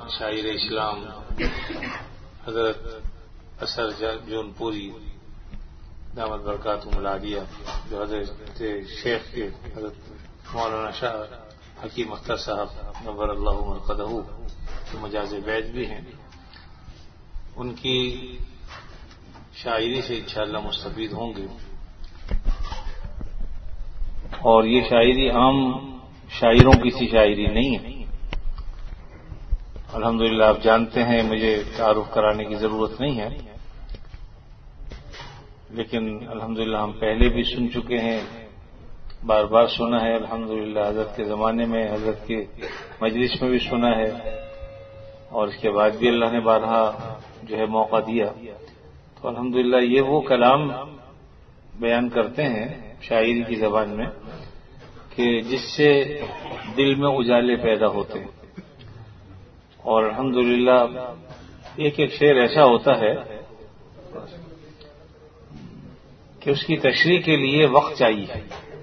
شاعر اسلام حضرت اثر جون پوری دامت برکاتہم العالیہ جو حضرت شیخ کے حضرت مولانا شاہ حکیم اختر صاحب نور اللہ مرقدہ کے مجاز بیت بھی ہیں، ان کی شاعری سے انشاءاللہ مستفید ہوں گے. اور یہ شاعری عام شاعروں کی سی شاعری نہیں ہے. الحمدللہ آپ جانتے ہیں، مجھے تعارف کرانے کی ضرورت نہیں ہے، لیکن الحمدللہ ہم پہلے بھی سن چکے ہیں، بار بار سنا ہے. الحمدللہ حضرت کے زمانے میں، حضرت کے مجلس میں بھی سنا ہے، اور اس کے بعد بھی اللہ نے بارہا جو ہے موقع دیا. تو الحمدللہ یہ وہ کلام بیان کرتے ہیں شاعری کی زبان میں کہ جس سے دل میں اجالے پیدا ہوتے ہیں. اور الحمدللہ ایک ایک شعر ایسا ہوتا ہے کہ اس کی تشریح کے لیے وقت چاہیے.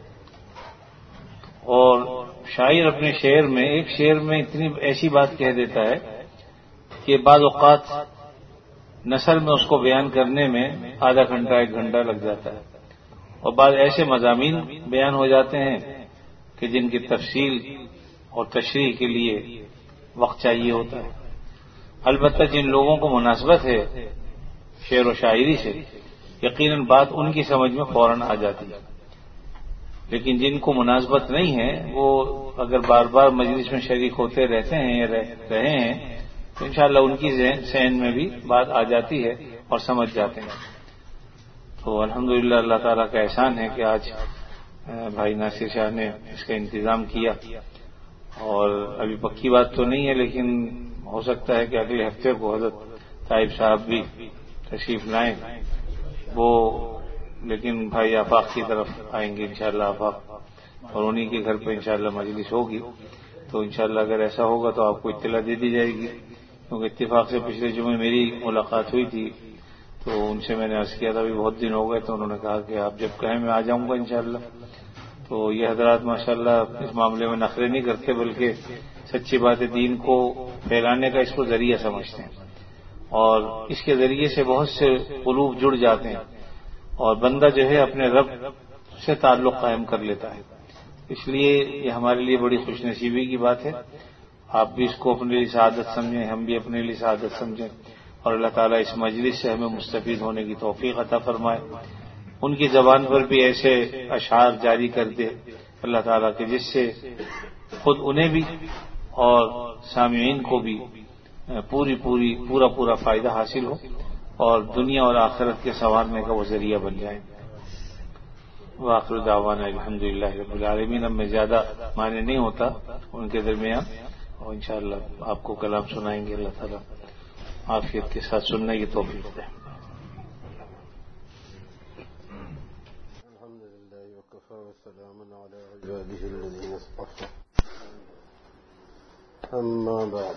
اور شاعر اپنے شعر میں، ایک شعر میں اتنی ایسی بات کہہ دیتا ہے کہ بعض اوقات نثر میں اس کو بیان کرنے میں آدھا گھنٹہ 1 گھنٹہ لگ جاتا ہے، اور بعض ایسے مضامین بیان ہو جاتے ہیں کہ جن کی تفصیل اور تشریح کے لیے وقت چاہیے ہوتا ہے. البتہ جن لوگوں کو مناسبت ہے شعر و شاعری سے، یقیناً بات ان کی سمجھ میں فوراً آ جاتی ہے. لیکن جن کو مناسبت نہیں ہے، وہ اگر بار بار مجلس میں شریک ہوتے رہتے ہیں یا رہے ہیں تو انشاءاللہ ان کی ذہن میں بھی بات آ جاتی ہے اور سمجھ جاتے ہیں. تو الحمدللہ اللہ تعالیٰ کا احسان ہے کہ آج بھائی ناصر شاہ نے اس کا انتظام کیا. اور ابھی پکی بات تو نہیں ہے، لیکن ہو سکتا ہے کہ اگلے ہفتے کو حضرت طائب صاحب بھی تشریف لائیں. وہ لیکن بھائی آفاق کی طرف آئیں گے انشاءاللہ آفاق، اور انہی کے گھر پہ انشاءاللہ مجلس ہوگی. تو انشاءاللہ اگر ایسا ہوگا تو آپ کو اطلاع دے دی جائے گی، کیونکہ اتفاق سے پچھلے جمعے میری ملاقات ہوئی تھی تو ان سے میں نے عرض کیا تھا بھی بہت دن ہو گئے، تو انہوں نے کہا کہ آپ جب کہیں میں آ جاؤں گا انشاءاللہ. تو یہ حضرات ماشاءاللہ اس معاملے میں نخرے نہیں کرتے، بلکہ سچی بات دین کو پھیلانے کا اس کو ذریعہ سمجھتے ہیں، اور اس کے ذریعے سے بہت سے قلوب جڑ جاتے ہیں اور بندہ جو ہے اپنے رب سے تعلق قائم کر لیتا ہے. اس لیے یہ ہمارے لیے بڑی خوش نصیبی کی بات ہے. آپ بھی اس کو اپنے لیے سعادت سمجھیں، ہم بھی اپنے لیے سعادت سمجھیں، اور اللہ تعالیٰ اس مجلس سے ہمیں مستفید ہونے کی توفیق عطا فرمائے. ان کی زبان پر بھی ایسے اشعار جاری کر دے اللہ تعالیٰ کے، جس سے خود انہیں بھی اور سامعین کو بھی پورا فائدہ حاصل ہو، اور دنیا اور آخرت کے سنوارنے کا وہ ذریعہ بن جائے. وآخر دعوانا الحمدللہ رب العالمین. اب میں زیادہ معنی نہیں ہوتا ان کے درمیان، اور انشاءاللہ آپ کو کلام سنائیں گے. اللہ تعالیٰ عافیت کے ساتھ سننے کی توفیق دے. الحمدللہ وکفی وسلام علی عبادہ الذین اصطفی. اما بعد،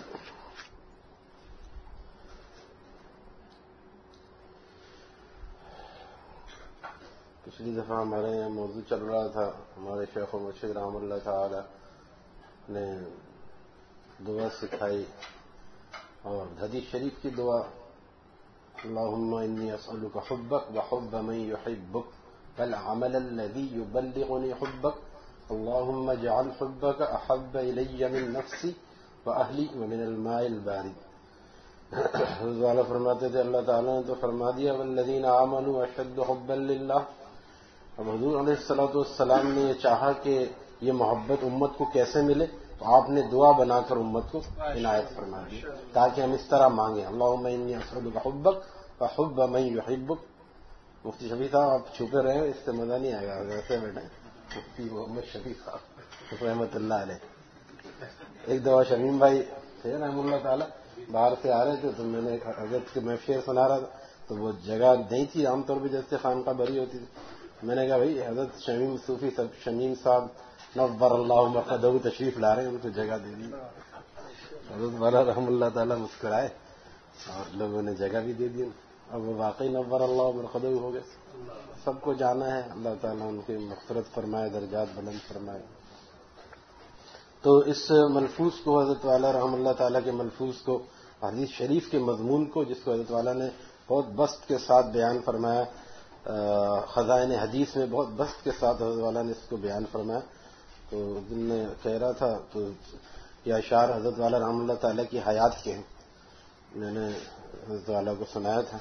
پچھلی دفعہ ہمارے یہاں موضوع چل رہا تھا، ہمارے شیخ و مرشد رحمہ اللہ تعالی نے دعا سکھائی، اور حدیث شریف کی دعا اللہم انی اسألک حبک وحب من یحبک والعمل الذی یبلغنی حبک اللہم اجعل حبک احب الی من نفسی واہلی ومن الماء البارد. حضرت والا فرماتے تھے اللہ تعالیٰ نے تو فرما دیا والذین آمنوا اشد حبا للہ. اب حضور علیہ السلام نے یہ چاہا کہ یہ محبت امت کو کیسے ملے، تو آپ نے دعا بنا کر امت کو عنایت فرما دی تاکہ ہم اس طرح مانگیں اللہم انی اسألک حبک وحب من یحبک. مفتی شفیع صاحب آپ چھپے رہے ہیں، اس سے مزہ نہیں آئے گا، ویسے بیٹھے مفتی محمد شفیع صاحب رحمۃ اللہ علیہ. ایک دفعہ شمیم بھائی تھے رحمۃ اللہ تعالیٰ، باہر سے آ رہے تھے تو میں نے حضرت کے میں شعر سنا رہا تھا، تو وہ جگہ نہیں تھی عام طور پہ جیسے خانقاہ بھری ہوتی تھی. میں نے کہا بھائی حضرت شمیم صوفی شمیم صاحب نور اللہ مرقدہ تشریف لا رہے ہیں، ان کو جگہ دے دی. حضرت والا رحم اللہ تعالیٰ مسکرائے اور لوگوں نے جگہ بھی دے دی. اب وہ واقعی نور اللہ مرقدہ ہو گئے. سب کو جانا ہے، اللہ تعالیٰ ان کی مغفرت فرمائے، درجات بلند فرمائے. تو اس ملفوظ کو حضرت والا رحم اللہ تعالیٰ کے ملفوظ کو، حدیث شریف کے مضمون کو، جس کو حضرت والا نے بہت بسط کے ساتھ بیان فرمایا، خزائن حدیث میں بہت بسط کے ساتھ حضرت والا نے اس کو بیان فرمایا. تو دن میں کہہ رہا تھا تو یہ اشعار حضرت والا رحم اللہ تعالیٰ کی حیات کے ہیں. میں نے حضرت والا کو سنایا تھا.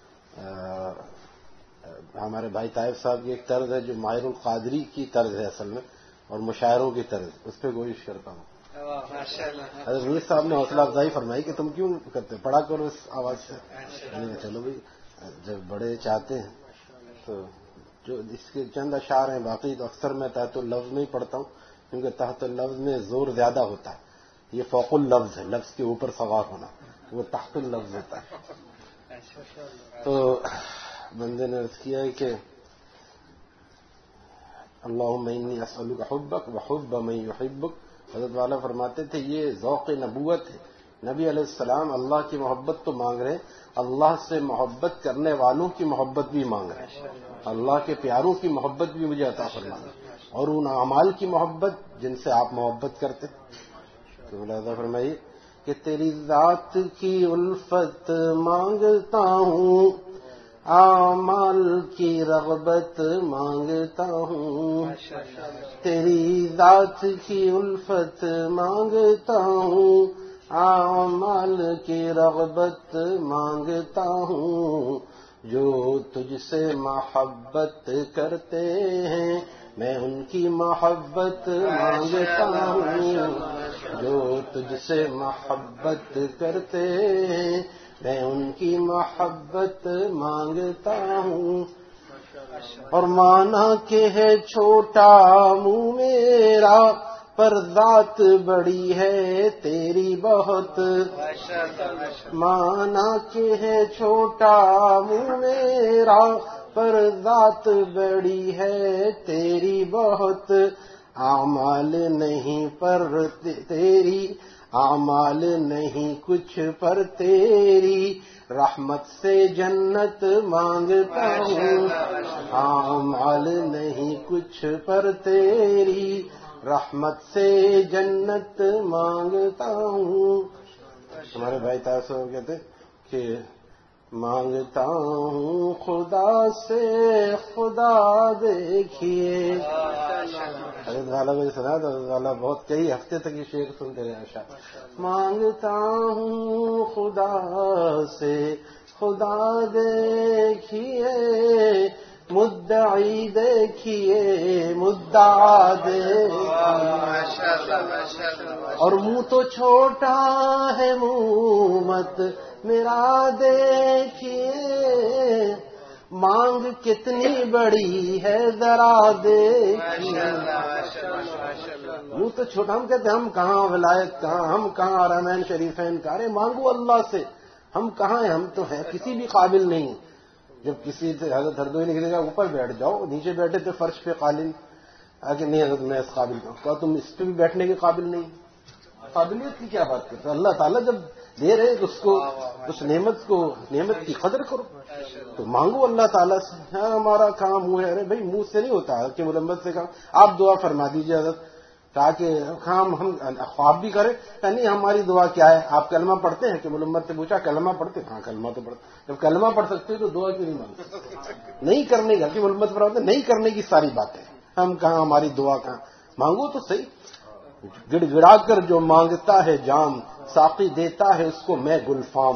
ہمارے بھائی طائف صاحب کی ایک طرز ہے جو ماہر القادری کی طرز ہے اصل میں، اور مشاعروں کی طرز، اس پہ کوشش کرتا ہوں. حضرت میر صاحب نے حوصلہ افزائی فرمائی کہ تم کیوں کرتے، پڑھا کرو اس آواز سے. چلو بھائی، جب بڑے چاہتے ہیں تو جو اس کے چند اشعار ہیں، باقی تو اکثر میں تحت اللفظ میں ہی پڑھتا ہوں، کیونکہ تحت اللفظ میں زور زیادہ ہوتا ہے. یہ فوق اللفظ ہے، لفظ کے اوپر سوار ہونا، وہ تحت اللفظ ہوتا ہے. تو بندے نے عرض کیا ہے کہ اللہم انی اسألک حبک وحب من یحبک. حضرت والا فرماتے تھے یہ ذوق نبوت ہے. نبی علیہ السلام اللہ کی محبت تو مانگ رہے ہیں، اللہ سے محبت کرنے والوں کی محبت بھی مانگ رہے ہیں. اللہ کے پیاروں کی محبت بھی مجھے عطا فرمائے، اور ان اعمال کی محبت جن سے آپ محبت کرتے. تو ملاحظہ فرمائیے کہ تیری ذات کی الفت مانگتا ہوں، اعمال کی رغبت مانگتا ہوں. تیری ذات کی الفت مانگتا ہوں، اعمال کی رغبت مانگتا ہوں. جو تجھ سے محبت کرتے ہیں میں ان کی محبت مانگتا ہوں. جو تجھ سے محبت کرتے ہیں میں ان کی محبت مانگتا ہوں. اور مانا کہ ہے چھوٹا منہ میرا پر ذات بڑی ہے تیری بہت. مانا کہ ہے چھوٹا منہ میرا پر ذات بڑی ہے تیری بہت. اعمال نہیں پر تیری، اعمال نہیں کچھ پر تیری، رحمت سے جنت مانگتا ہوں. اعمال نہیں کچھ پر تیری، رحمت سے جنت مانگتا ہوں. ہمارے بھائی صاحب کہتے کہ مانگتا ہوں خدا سے خدا دیکھیے. حضرت والا کو سنا تو حضرت والا بہت کئی ہفتے تک یہ شعر سنتے رہے اشعار. مانگتا ہوں خدا سے خدا دیکھیے، مدعی دیکھیے مدعا دیکھیے. اور منہ تو چھوٹا ہے منہ مت میرا دیکھیے، مانگ کتنی بڑی ہے ذرا دیکھیے. منہ تو چھوٹا، ہم کہتے ہیں ہم کہاں ولایت کہاں، ہم کہاں حرمین شریفین کا. ارے مانگو اللہ سے، ہم کہاں ہیں، ہم تو ہیں کسی بھی قابل نہیں ہیں. جب کسی سے حضرت ہردوئی نے کسی کا اوپر بیٹھ جاؤ، نیچے بیٹھے تھے فرش پہ قالین، آگے نہیں حضرت میں اس قابل ہوں. کہا تم اس پہ بھی بیٹھنے کے قابل نہیں. قابلیت کی کیا بات کرتے؟ اللہ تعالیٰ جب دے رہے تو اس کو، اس نعمت کی قدر کرو. تو مانگو اللہ تعالیٰ سے. ہاں ہمارا کام منہ ہے. ارے بھائی منہ سے نہیں ہوتا کہ ملمت سے کام. آپ دعا فرما دیجیے حضرت، تاکہ ہم خواب بھی کریں. نہیں ہماری دعا کیا ہے؟ آپ کلمہ پڑھتے ہیں کہ ملمت سے پوچھا کلمہ پڑھتے؟ ہاں کلمہ تو پڑھتے. جب کلمہ پڑھ سکتے تو دعا کیوں نہیں مانگتے؟ نہیں کرنے کا کہ ملمت پر ہوتے نہیں کرنے کی ساری باتیں. ہم کہاں، ہماری دعا کہاں. مانگو تو صحیح. گڑ گڑا کر جو مانگتا ہے جام، ساقی دیتا ہے اس کو میں گلفام.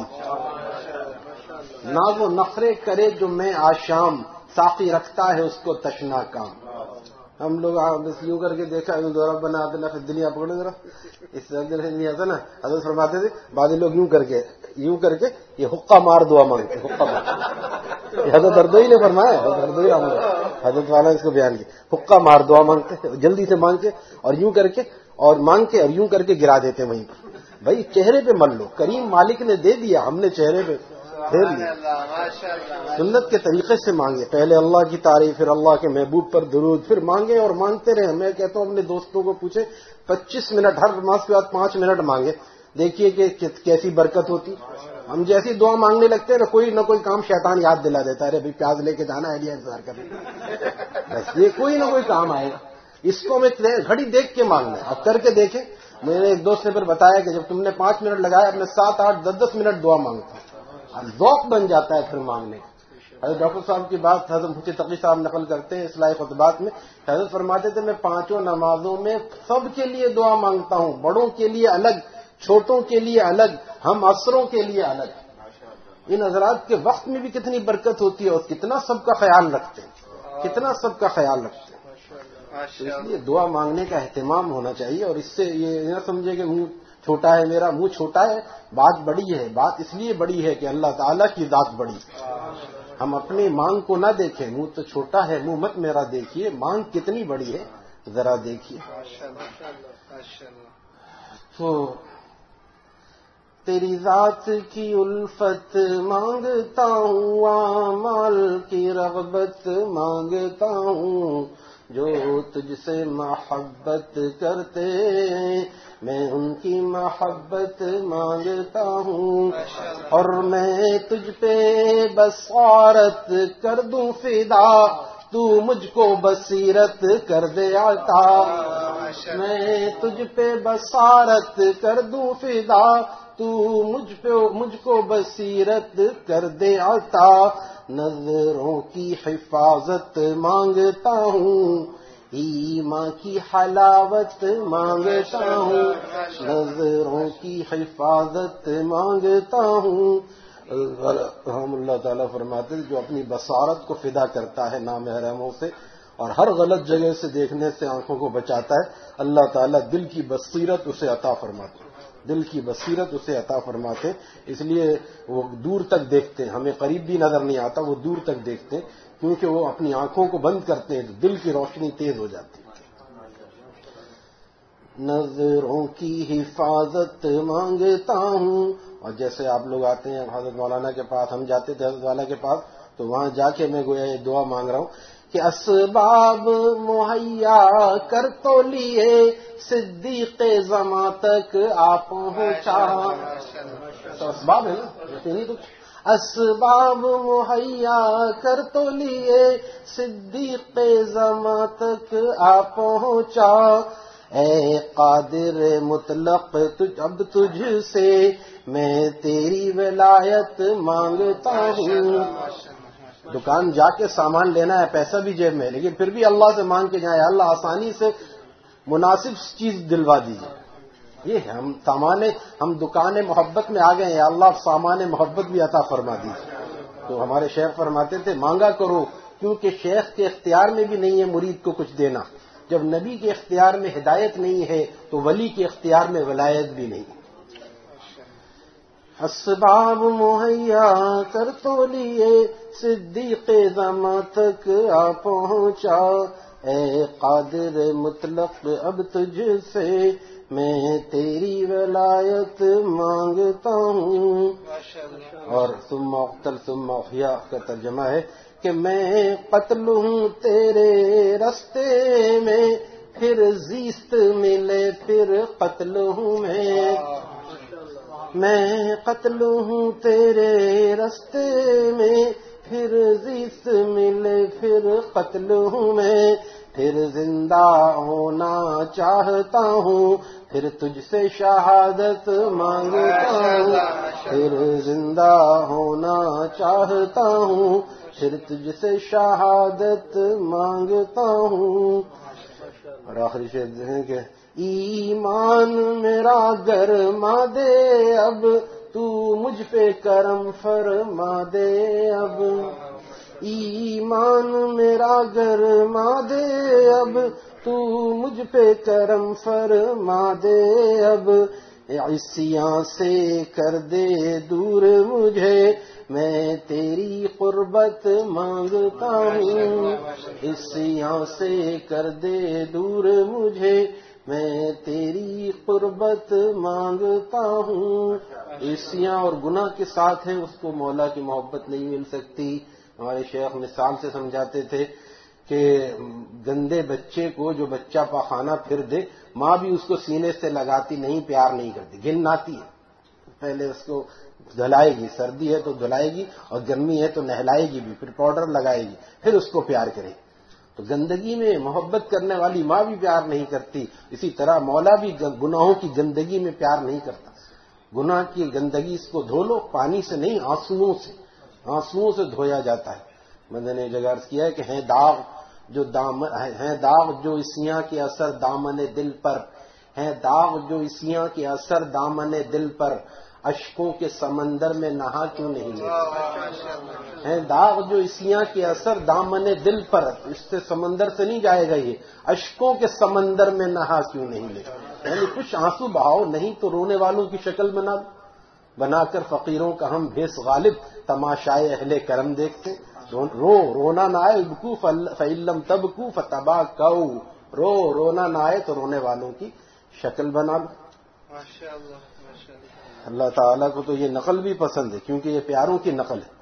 ناز و نخرے کرے جو میں آشام، ساقی رکھتا ہے اس کو تشنا کام. ہم لوگ بس یوں کر کے دیکھا دورہ بنا دینا پھر دنیا پکڑے ذرا اس نہیں آتا نا. حضرت فرماتے تھے بعض لوگ یوں کر کے یہ حقہ مار دعا مانگتے. حقہ مار، حضرت ہردوئی نے فرمایا، حضرت والا اس کو بیان کی. حقہ مار دعا مانگتے، جلدی سے مانگ کے اور یوں کر کے اور مانگ کے اور یوں کر کے گرا دیتے وہیں پر. بھائی چہرے پہ مل لو، کریم مالک نے دے دیا، ہم نے چہرے پہ پھیر لیا. سنت کے طریقے سے مانگے، پہلے اللہ کی تعریف، پھر اللہ کے محبوب پر درود، پھر مانگے اور مانگتے رہے. میں کہتا ہوں اپنے دوستوں کو پوچھے 25 منٹ ہر نماز کے بعد 5 منٹ مانگے، دیکھیے کہ کیسی برکت ہوتی. ہم جیسی دعا مانگنے لگتے ہیں نہ کوئی کام شیطان یاد دلا دیتا ہے. ارے بھائی پیاز لے کے جانا ہے، انتظار کرنا، بس یہ کوئی نہ کوئی کام آئے گا. اس کو ہمیں گھڑی دیکھ کے مانگنا ہے. اب کر کے دیکھیں میرے ایک دوست نے پھر بتایا کہ جب تم نے 5 منٹ لگایا اب میں 7, 8, 10 منٹ دعا مانگتا ہوں. ذوق بن جاتا ہے پھر مانگنے کا. حضرت ڈاکٹر صاحب کی بات حضرت مفتی تقی صاحب نقل کرتے ہیں اصلاح خطبات میں. حضرت فرماتے تھے میں 5 نمازوں میں سب کے لیے دعا مانگتا ہوں, بڑوں کے لیے الگ, چھوٹوں کے لیے الگ, ہم عصروں کے لیے الگ. ان حضرات کے وقت میں بھی کتنی برکت ہوتی ہے اور کتنا سب کا خیال رکھتے ہیں, کتنا سب کا خیال رکھتے ہیں. تو اس لیے دعا مانگنے کا اہتمام ہونا چاہیے. اور اس سے یہ نہ سمجھے کہ منہ چھوٹا ہے, میرا منہ چھوٹا ہے, بات بڑی ہے. بات اس لیے بڑی ہے کہ اللہ تعالیٰ کی ذات بڑی ہے. ہم اپنی مانگ کو نہ دیکھیں, منہ تو چھوٹا ہے, منہ مت میرا دیکھیے, مانگ کتنی بڑی ہے ذرا دیکھیے. تو تیری ذات کی الفت مانگتا ہوں, اعمال کی رغبت مانگتا ہوں, جو تجھ سے محبت کرتے میں ان کی محبت مانگتا ہوں. اور میں تجھ پہ بصارت کر دوں فدا, تو مجھ کو بصیرت کر دے عطا. میں تجھ پہ بصارت کر دوں فدا, تو مجھ کو بصیرت کر دے عطا. نظروں کی حفاظت مانگتا ہوں, ایمان کی حلاوت مانگتا ہوں, نظروں کی حفاظت مانگتا ہوں. رحم اللہ تعالیٰ فرماتے جو اپنی بصارت کو فدا کرتا ہے نامحرموں سے اور ہر غلط جگہ سے دیکھنے سے آنکھوں کو بچاتا ہے, اللہ تعالیٰ دل کی بصیرت اسے عطا فرماتے, دل کی بصیرت اسے عطا فرماتے. اس لیے وہ دور تک دیکھتے ہیں, ہمیں قریب بھی نظر نہیں آتا, وہ دور تک دیکھتے ہیں کیونکہ وہ اپنی آنکھوں کو بند کرتے ہیں تو دل کی روشنی تیز ہو جاتی ہے. نظروں کی حفاظت مانگتا ہوں. اور جیسے آپ لوگ آتے ہیں حضرت مولانا کے پاس, ہم جاتے تھے حضرت والا کے پاس, تو وہاں جا کے میں گویا یہ دعا مانگ رہا ہوں کہ اسباب مہیا کر تو لیے صدیق زماں تک آپ پہنچا. اسباب ہے نا, اسباب مہیا کر تو لیے صدیق زماں تک آپ پہنچا. اے قادر مطلق اب تجھ سے میں تیری ولایت مانگتا ہوں. دکان جا کے سامان لینا ہے, پیسہ بھی جیب میں, لیکن پھر بھی اللہ سے مانگ کے جائیں اللہ آسانی سے مناسب چیز دلوا دیجیے. یہ ہے ہم دکان محبت میں آ گئے ہیں, اللہ سامان محبت بھی عطا فرما دیجیے. تو ہمارے شیخ فرماتے تھے مانگا کرو, کیونکہ شیخ کے اختیار میں بھی نہیں ہے مرید کو کچھ دینا. جب نبی کے اختیار میں ہدایت نہیں ہے تو ولی کے اختیار میں ولایت بھی نہیں. اسباب مہیا کر تو لیے صدیق زماں تک آ پہنچا. اے قادر مطلق اب تجھ سے میں تیری ولایت مانگتا ہوں. اور ثم اقتل ثم احیا کا ترجمہ ہے کہ میں قتل ہوں تیرے رستے میں, پھر زیست ملے پھر قتل ہوں میں قتل ہوں تیرے رستے میں, پھر زیست ملے پھر قتل ہوں میں. پھر زندہ ہونا چاہتا ہوں, پھر تجھ سے شہادت مانگتا ہوں. پھر زندہ ہونا چاہتا ہوں, پھر تجھ سے شہادت مانگتا ہوں. اور آخری شعر ہے کہ ایمان میرا گرما دے اب, تو مجھ پہ کرم فرما دے اب. ایمان میرا گرما دے اب, تو مجھ پہ کرم فرما دے اب. عصیاں سے کر دے دور مجھے, میں تیری قربت مانگتا ہوں. عصیاں سے کر دے دور مجھے, میں تیری قربت مانگتا ہوں. عصیاں اور گناہ کے ساتھ ہیں, اس کو مولا کی محبت نہیں مل سکتی. ہمارے شیخ مثال سے سمجھاتے تھے کہ گندے بچے کو جو بچہ پاخانہ پھر دے, ماں بھی اس کو سینے سے لگاتی نہیں, پیار نہیں کرتی, گن آتی ہے. پہلے اس کو دھلائے گی, سردی ہے تو دھلائے گی, اور گرمی ہے تو نہلائے گی بھی, پھر پاؤڈر لگائے گی, پھر اس کو پیار کرے گی. تو گندگی میں محبت کرنے والی ماں بھی پیار نہیں کرتی، اسی طرح مولا بھی گناہوں کی گندگی میں پیار نہیں کرتا۔ گناہ کی گندگی اس کو دھو لو، پانی سے نہیں، آنسوؤں سے دھویا جاتا ہے۔ میں نے جگہ عرض کیا ہے کہ ہیں داغ جو اسیاں کے اثر دامن دل پر، ہیں داغ جو اسیاں کے اثر دامن دل پر، اشکوں کے سمندر میں نہا کیوں نہیں لیتے؟ ہیں داغ جو اسیاں کے اثر دامن دل پر، اس سے سمندر سے نہیں جائے گا، یہ اشکوں کے سمندر میں نہا کیوں نہیں لیتے؟ یعنی کچھ آنسو بہاؤ، نہیں تو رونے والوں کی شکل بنا کر فقیروں کا ہم بھیس غالب تماشائے اہل کرم دیکھتے۔ رونا نہ آئے ابکو فعلم تبکو فتبا کو، رونا نہ آئے تو رونے والوں کی شکل بنا لو۔ اللہ تعالیٰ کو تو یہ نقل بھی پسند ہے، کیونکہ یہ پیاروں کی نقل ہے۔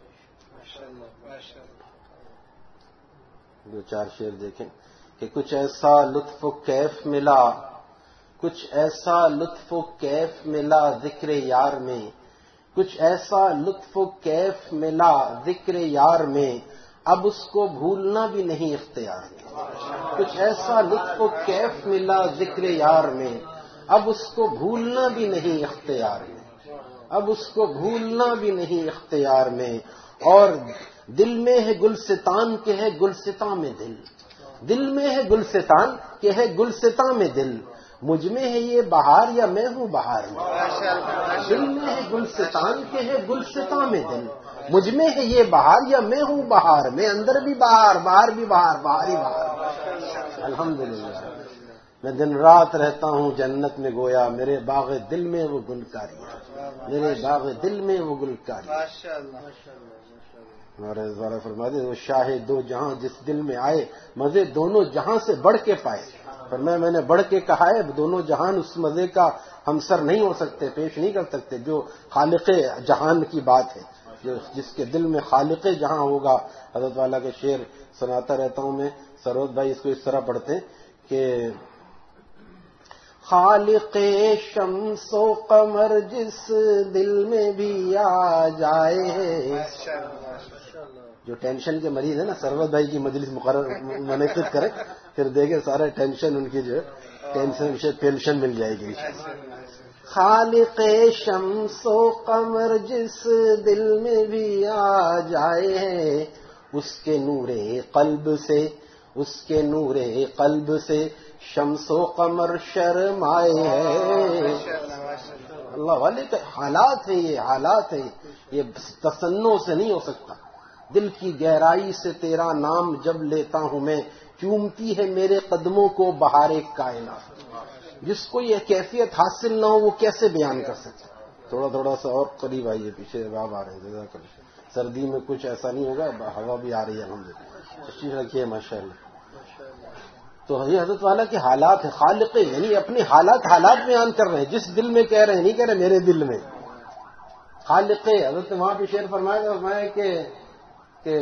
دو چار شعر دیکھیں کہ کچھ ایسا لطف و کیف ملا، کچھ ایسا لطف و کیف ملا ذکر یار میں، کچھ ایسا لطف و کیف ملا ذکر یار میں، اب اس کو بھولنا بھی نہیں اختیار میں۔ کچھ ایسا لطف و کیف ملا ذکر یار میں، اب اس کو بھولنا بھی نہیں اختیار میں، اب اس کو بھولنا بھی نہیں اختیار میں۔ اور دل میں ہے گلستان کہ ہے گلستاں میں دل، دل میں ہے گلستان کہ ہے گلستاں میں دل، مجھ میں ہے یہ بہار یا میں ہوں بہار میں۔ دل میں ہے گلستان کہ ہے گلستاں میں دل، مجھ میں ہے یہ بہار یا میں ہوں بہار میں، اندر بھی بہار، باہر بھی بہار، باہر ہی بہار۔ الحمدللہ میں دن رات رہتا ہوں جنت میں گویا، میرے باغ دل میں وہ گلکاری ہے، میرے باغ دل میں وہ گلکاری ہے۔ ہمارے دوبارہ فرما دے وہ شاہ دو جہاں جس دل میں آئے، مزے دونوں جہاں سے بڑھ کے پائے۔ پر میں نے بڑھ کے کہا ہے، دونوں جہان اس مزے کا ہمسر نہیں ہو سکتے، پیش نہیں کر سکتے، جو خالق جہان کی بات ہے، جس کے دل میں خالق جہاں ہوگا۔ حضرت والا کے شعر سناتا رہتا ہوں میں، سرود بھائی اس کو اس طرح پڑھتے ہیں کہ خالق شمس و قمر جس دل میں بھی آ جائے، جو ٹینشن کے مریض ہیں نا، سرود بھائی کی مجلس منعقد کرے، پھر دیکھیں سارے ٹینشن ان کی جو ہے پینشن مل جائے گی۔ خالق شمس و قمر جس دل میں بھی آ جائے، اس کے نور قلب سے، اس کے نور قلب سے شمس و قمر شرمائے ہے۔ اللہ والے کے حالات ہیں، یہ حالات ہیں، یہ تصنع سے نہیں ہو سکتا۔ دل کی گہرائی سے تیرا نام جب لیتا ہوں میں، چومتی ہے میرے قدموں کو بہار کائنات۔ جس کو یہ کیفیت حاصل نہ ہو وہ کیسے بیان کر سکتا؟ تھوڑا سا اور قریب آئیے، پیچھے باب آ رہے ہیں، سردی میں کچھ ایسا نہیں ہوگا، ہوا بھی آ رہی ہے الحمدللہ، تشریف رکھیے ماشاءاللہ۔ تو یہ حضرت والا کے حالات ہیں، خالق یعنی اپنے حالات بیان کر رہے ہیں، جس دل میں کہہ رہے ہیں، نہیں کہہ رہے میرے دل میں۔ خالق حضرت وہاں پہ شعر فرمایا کہ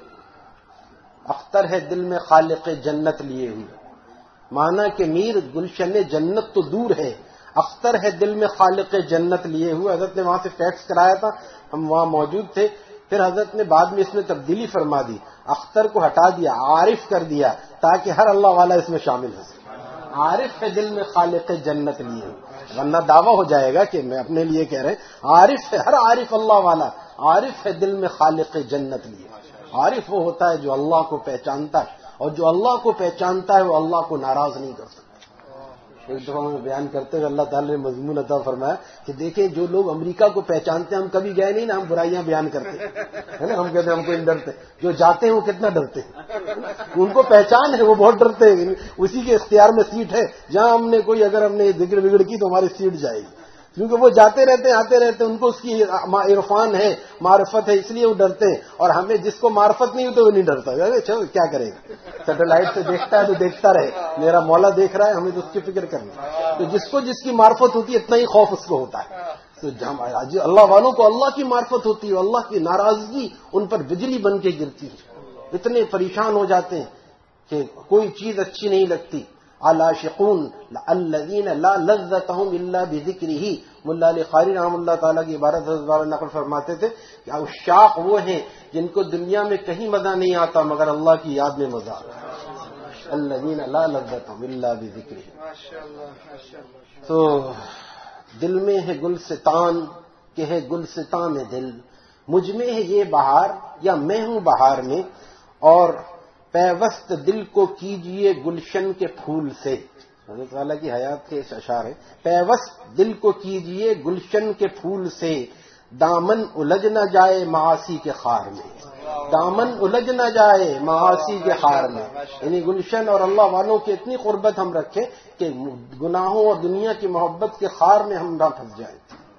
اختر ہے دل میں خالق جنت لیے ہوئی، مانا کہ میر گلشن جنت تو دور ہے، اختر ہے دل میں خالق جنت لیے ہوئے۔ حضرت نے وہاں سے فیکس کرایا تھا، ہم وہاں موجود تھے، پھر حضرت نے بعد میں اس میں تبدیلی فرما دی، اختر کو ہٹا دیا، عارف کر دیا، تاکہ ہر اللہ والا اس میں شامل ہو سکے۔ عارف ہے دل میں خالق جنت لیے، ورنہ دعویٰ ہو جائے گا کہ میں اپنے لیے کہہ رہے ہیں۔ عارف ہے، ہر عارف اللہ والا، عارف ہے دل میں خالق جنت لیے۔ عارف وہ ہوتا ہے جو اللہ کو پہچانتا ہے، اور جو اللہ کو پہچانتا ہے وہ اللہ کو ناراض نہیں کر سکتا۔ ایک دفعہ میں بیان کرتے ہوئے اللہ تعالی نے مضمون عطا فرمایا کہ دیکھیں جو لوگ امریکہ کو پہچانتے ہیں، ہم کبھی گئے نہیں نا، ہم برائیاں بیان کرتے ہیں نا، ہم کہتے ہیں ہم کو نہیں ڈرتے، جو جاتے ہیں وہ کتنا ڈرتے ہیں، ان کو پہچان ہے، وہ بہت ڈرتے ہیں، اسی کے اختیار میں سیٹ ہے، جہاں ہم نے کوئی اگر ہم نے ذکر بگڑ کی تو ہماری سیٹ جائے گی، کیونکہ وہ جاتے رہتے ہیں، آتے رہتے ہیں، ان کو اس کی عرفان ہے، معرفت ہے، اس لیے وہ ڈرتے ہیں۔ اور ہمیں جس کو معرفت نہیں ہوتی وہ نہیں ڈرتا، چلو کیا کرے گا، سیٹلائٹ سے دیکھتا ہے تو دیکھتا رہے، میرا مولا دیکھ رہا ہے، ہمیں تو اس کی فکر کرنی۔ تو جس کی معرفت ہوتی ہے اتنا ہی خوف اس کو ہوتا ہے۔ تو اللہ والوں کو اللہ کی معرفت ہوتی ہے، اللہ کی ناراضگی ان پر بجلی بن کے گرتی ہے، اتنے پریشان ہو جاتے ہیں کہ کوئی چیز اچھی نہیں لگتی۔ العاشقون الذین لا لذتهم الا بذکرہ، ملا علی قاری رحمۃ اللہ تعالیٰ کی عبارت حضرت نقل فرماتے تھے کہ عشاق وہ ہیں جن کو دنیا میں کہیں مزہ نہیں آتا مگر اللہ کی یاد میں مزہ آتا ہے۔ الذین لا لذتهم الا بذکرہ. تو دل میں ہے گلستان کہ ہے گلستان میں دل، مجھ میں ہے یہ بہار یا میں ہوں بہار میں، اور پیوست دل کو کیجئے گلشن کے پھول سے. حضرت والا کی حیات کے اشعار ہے. پیوست دل کو کیجئے گلشن کے پھول سے، دامن الجھ نہ جائے معاصی کے خار میں. دامن الجھ نہ جائے معاصی کے خار میں، یعنی گلشن اور اللہ والوں کی اتنی قربت ہم رکھیں کہ گناہوں اور دنیا کی محبت کے خار میں ہم نہ پھنس جائیں.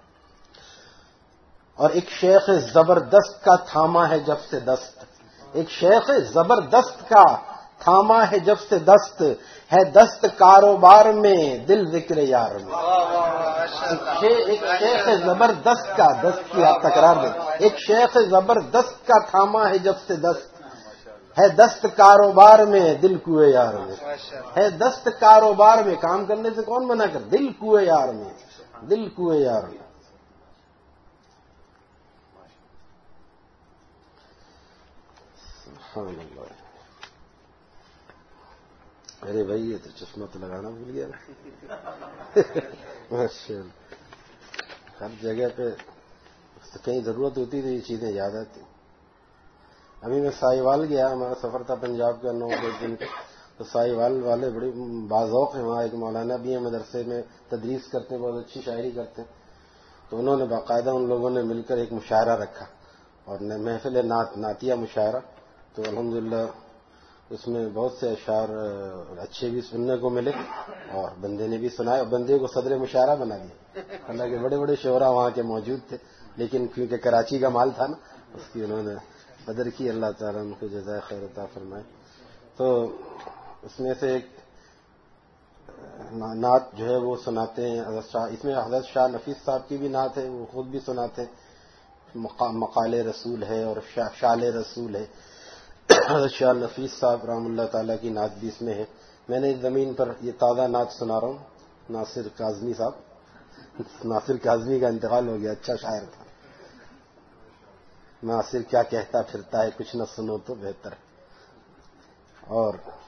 اور ایک شیخ زبردست کا تھاما ہے جب سے دست، ایک شیخ زبردست کا تھاما ہے جب سے دست، ہے دست کاروبار میں دل ذکر یار میں. ایک شیخ زبردست کا، دست کی آپ تکرار دیں، ایک شیخ زبردست کا تھاما ہے جب سے دست، ہے دست کاروبار میں دل کوئے یار میں. ہے دست کاروبار میں، کام کرنے سے کون منع کر، دل کوئے یار میں، دل کوئے یار میں. سبحان اللہ. ارے بھائی یہ تو چشمہ تو لگانا بھول گیا نا. ماشاء اللہ، ہر جگہ پہ کہیں ضرورت ہوتی تو یہ چیزیں یاد آتی. ابھی میں سائیوال گیا، ہمارا سفر تھا پنجاب کا 9 دن کا، تو سائیوال والے بڑے باذوق ہیں. وہاں ایک مولانا بھی ہیں، مدرسے میں تدریس کرتے ہیں، بہت اچھی شاعری کرتے ہیں. تو انہوں نے باقاعدہ ان لوگوں نے مل کر ایک مشاعرہ رکھا، اور محفل نعتیہ مشاعرہ. تو الحمدللہ اس میں بہت سے اشعار اچھے بھی سننے کو ملے، اور بندے نے بھی سنائے، اور بندے کو صدر مشاعرہ بنا دیا. حالانکہ بڑے بڑے شعراء وہاں کے موجود تھے، لیکن کیونکہ کراچی کا مال تھا نا، اس کی انہوں نے قدر کی. اللہ تعالیٰ ان کو جزائے خیر عطا فرمائے. تو اس میں سے ایک نعت جو ہے وہ سناتے ہیں حضرت شاہ، اس میں حضرت شاہ نفیس صاحب کی بھی نعت ہے، وہ خود بھی سناتے ہیں. مقال رسول ہے اور شال رسول ہے. حضرت شاہ نفیس صاحب رحم اللہ تعالیٰ کی نعت بھی اس میں ہے. میں نے زمین پر یہ تازہ نعت سنا رہا ہوں. ناصر کاظمی صاحب، ناصر کاظمی کا انتقال ہو گیا، اچھا شاعر تھا. ناصر کیا کہتا پھرتا ہے، کچھ نہ سنو تو بہتر ہے. اور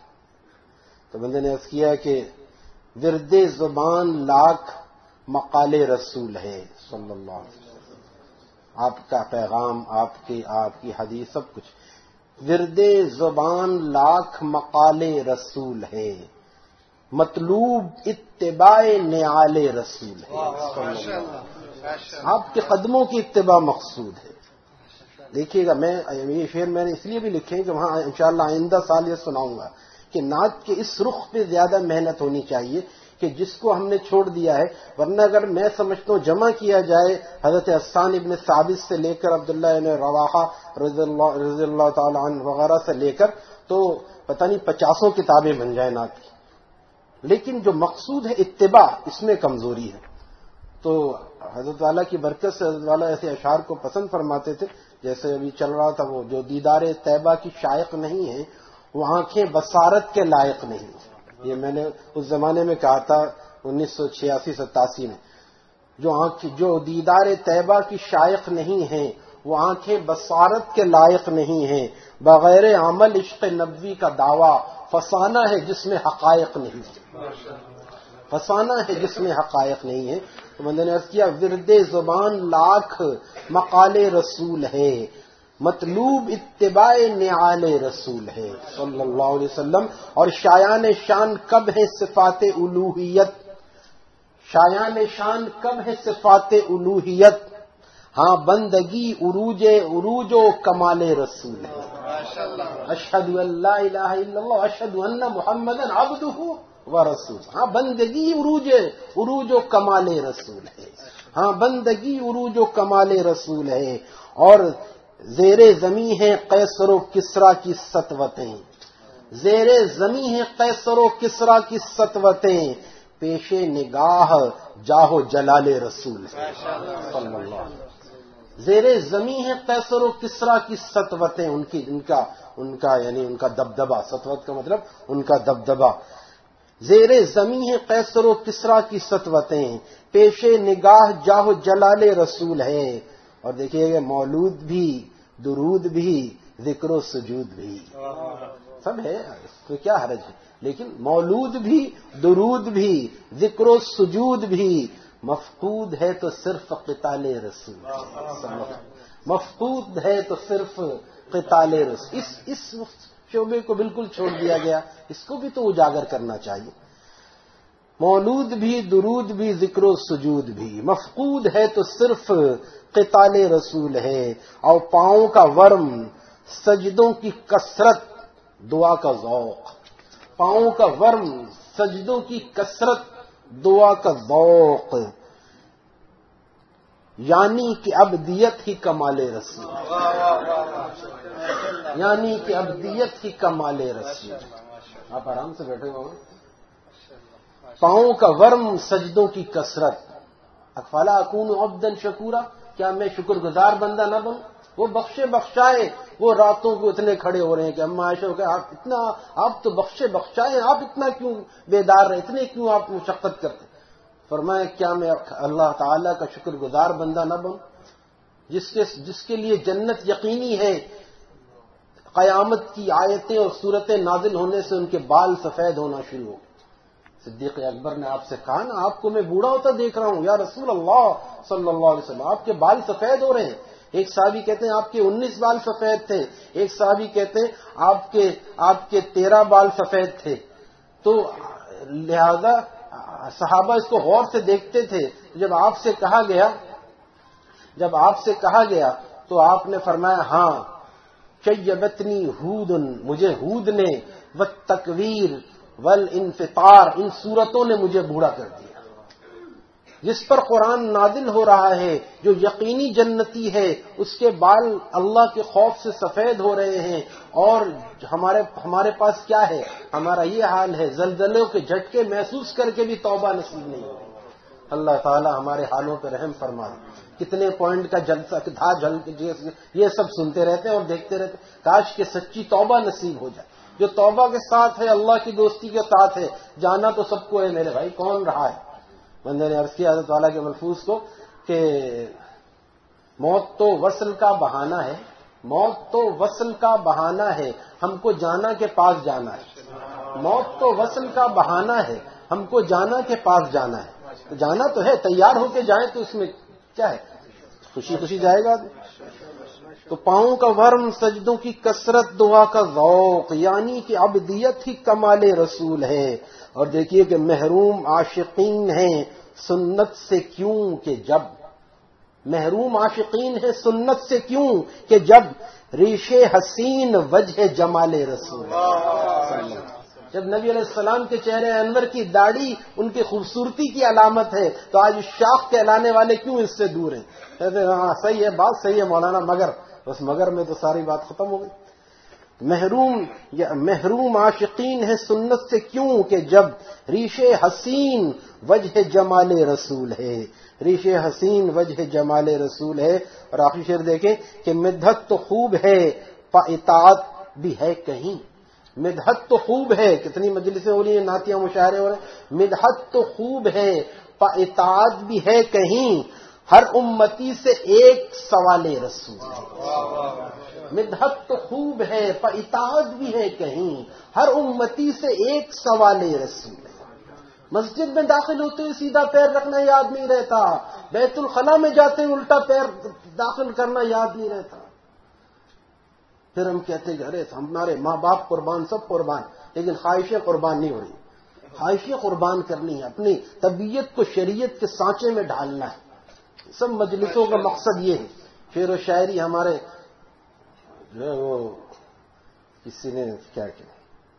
تو بندے نے عرض کیا کہ ورد زبان لاکھ مقال رسول ہے صلی اللہ علیہ وسلم. آپ کا پیغام، آپ کی حدیث، سب کچھ. ورد زبان لاکھ مقال رسول ہے، مطلوب اتباع نعال رسول ہے. آپ کے قدموں کی اتباع مقصود ہے. دیکھیے گا، یہ شعر میں نے اس لیے بھی لکھے کہ وہاں انشاءاللہ آئندہ سال یہ سناؤں گا کہ نعت کے اس رخ پہ زیادہ محنت ہونی چاہیے کہ جس کو ہم نے چھوڑ دیا ہے. ورنہ اگر میں سمجھتا ہوں جمع کیا جائے حضرت حسان ابن ثابت سے لے کر عبداللہ ابن رواحہ رضی اللہ تعالی عنہ وغیرہ سے لے کر تو پتہ نہیں 50 کتابیں بن جائیں نعت کی، لیکن جو مقصود ہے اتباع، اس میں کمزوری ہے. تو حضرت والا کی برکت سے حضرت والا ایسے اشعار کو پسند فرماتے تھے. جیسے ابھی چل رہا تھا وہ جو دیدار طیبہ کی شائق نہیں ہے وہ آنکھیں بصارت کے لائق نہیں. یہ میں نے اس زمانے میں کہا تھا 1986-87 میں. جو دیدار طیبہ کی شائق نہیں ہیں وہ آنکھیں بصارت کے لائق نہیں ہیں. بغیر عمل عشق نبوی کا دعویٰ فسانہ ہے جس میں حقائق نہیں ہے، فسانہ ہے جس میں حقائق نہیں ہے. تو بندے نے عرض کیا ورد زبان لاکھ مقال رسول ہے، مطلوب اتباع نعال رسول ہے صلی اللہ علیہ وسلم. اور شایان شان کب ہے صفات الوہیت، شایان شان کب ہے صفات الوہیت. ہاں بندگی عروج و کمال رسول ہے. اشہد ان لا الہ الا اللہ اشہد ان محمدا عبدہ ورسول. ہاں بندگی عروج و کمال رسول ہے. ہاں بندگی عروج و کمال رسول ہے. اور زیر زمیں ہے قیصر و کسریٰ کی سطوتیں، زیر زمیں ہے قیصر و کسریٰ کی سطوتیں، پیش نگاہ جاہ و جلال رسول ہے صلی اللہ علیہ وسلم. زیر زمیں ہے قیصر و کسریٰ کی سطوتیں، ان کا یعنی ان کا دبدبہ، سطوت کا مطلب ان کا دبدبہ. زیر زمیں ہے قیصر و کسریٰ کی سطوتیں، پیش نگاہ جاہ و جلال رسول ہے. اور دیکھیے گا مولود بھی، درود بھی، ذکر و سجود بھی. سب ہے، اس میں کیا حرج ہے، لیکن مولود بھی، درود بھی، ذکر و سجود بھی مفقود ہے تو صرف قتال رسول، مفقود ہے تو صرف قتال رسول. اس شعبے کو بالکل چھوڑ دیا گیا، اس کو بھی تو اجاگر کرنا چاہیے. مولود بھی، درود بھی، ذکر و سجود بھی مفقود ہے تو صرف قتال رسول ہے. اور پاؤں کا ورم، سجدوں کی کثرت، دعا کا ذوق. پاؤں کا ورم، سجدوں کی کثرت، دعا کا ذوق، یعنی کہ ابدیت ہی کمال رسول، یعنی کہ ابدیت ہی کمال رسول. آپ آرام سے بیٹھے ہو. پاؤں کا ورم، سجدوں کی کثرت. افلا اکون عبدا شکورا، کیا میں شکر گزار بندہ نہ بنوں؟ وہ بخشے بخشائے، وہ راتوں کو اتنے کھڑے ہو رہے ہیں کہ اما عائشہ کہ آپ تو بخشے بخشائے، آپ اتنا کیوں بیدار رہے، اتنے کیوں آپ مشقت کرتے؟ فرمایا کیا میں اللہ تعالیٰ کا شکر گزار بندہ نہ بنوں جس کے لیے جنت یقینی ہے. قیامت کی آیتیں اور صورتیں نازل ہونے سے ان کے بال سفید ہونا شروع ہو. صدیق اکبر نے آپ سے کہا نا، آپ کو میں بوڑھا ہوتا دیکھ رہا ہوں یا رسول اللہ صلی اللہ علیہ وسلم، آپ کے بال سفید ہو رہے ہیں. ایک صحابی کہتے ہیں آپ کے 19 بال سفید تھے، ایک صحابی کہتے ہیں آپ کے 13 بال سفید تھے. تو لہذا صحابہ اس کو غور سے دیکھتے تھے. جب آپ سے کہا گیا تو آپ نے فرمایا ہاں شیبتنی ہود، مجھے ہود نے، والتکویر والانفطار، ان صورتوں نے مجھے بوڑھا کر دیا. جس پر قرآن نازل ہو رہا ہے، جو یقینی جنتی ہے، اس کے بال اللہ کے خوف سے سفید ہو رہے ہیں. اور ہمارے پاس کیا ہے؟ ہمارا یہ حال ہے، زلزلوں کے جھٹکے محسوس کر کے بھی توبہ نصیب نہیں ہو رہی. اللہ تعالی ہمارے حالوں پہ رحم فرما. کتنے پوائنٹ کا جلسہ تھا، یہ سب سنتے رہتے ہیں اور دیکھتے رہتے ہیں. کاش کہ سچی توبہ نصیب ہو جائے. جو توبہ کے ساتھ ہے، اللہ کی دوستی کے ساتھ ہے. جانا تو سب کو ہے میرے بھائی، کون رہا ہے؟ بندے نے عرض کیا حضرت والا کے ملفوظ کو کہ موت تو وصل کا بہانہ ہے، موت تو وصل کا بہانہ ہے، ہم کو جانا کے پاس جانا ہے. موت تو وصل کا بہانہ ہے، ہم کو جانا کے پاس جانا ہے. تو جانا تو ہے، تیار ہو کے جائیں تو اس میں کیا ہے؟ خوشی خوشی جائے گا. تو پاؤں کا ورم، سجدوں کی کثرت، دعا کا ذوق، یعنی کہ ابدیت ہی کمال رسول ہے. اور دیکھیے کہ محروم عاشقین ہیں سنت سے کیوں کہ جب، محروم عاشقین ہیں سنت سے کیوں کہ جب ریش حسین وجہ جمال رسول، جب نبی علیہ السلام کے چہرے انور کی داڑھی ان کی خوبصورتی کی علامت ہے، تو آج شاخ کہلانے والے کیوں اس سے دور ہیں؟ کہتے ہیں ہاں صحیح ہے، بات صحیح ہے مولانا، مگر بس مگر میں تو ساری بات ختم ہو گئی. محروم عاشقین ہے سنت سے کیوں کہ جب ریش حسین وجہ جمال رسول ہے، ریش حسین وجہ جمال رسول ہے. اور آخری شعر دیکھیں کہ مدحت تو خوب ہے پا اطاعت بھی ہے کہیں. مدحت تو خوب ہے، کتنی مجلسیں ہو رہی ہیں، نعتیہ مشاعرے ہو رہے ہیں. مدحت تو خوب ہے پا اطاعت بھی ہے کہیں، ہر امتی سے ایک سوال رسول ہے. مدحت تو خوب ہے پا اطاعت بھی ہے کہیں، ہر امتی سے ایک سوال رسول ہے. مسجد میں داخل ہوتے ہوئے سیدھا پیر رکھنا یاد نہیں رہتا، بیت الخلاء میں جاتے ہیں الٹا پیر داخل کرنا یاد نہیں رہتا. پھر ہم کہتے ہیں ارے ہمارے ماں باپ قربان، سب قربان، لیکن خواہشیں قربان نہیں ہو رہی. خواہشیں قربان کرنی ہے، اپنی طبیعت کو شریعت کے سانچے میں ڈھالنا ہے. سب مجلسوں کا مقصد یہ ہے. شعر و شاعری ہمارے جو ہے وہ کسی نے کیا کیا،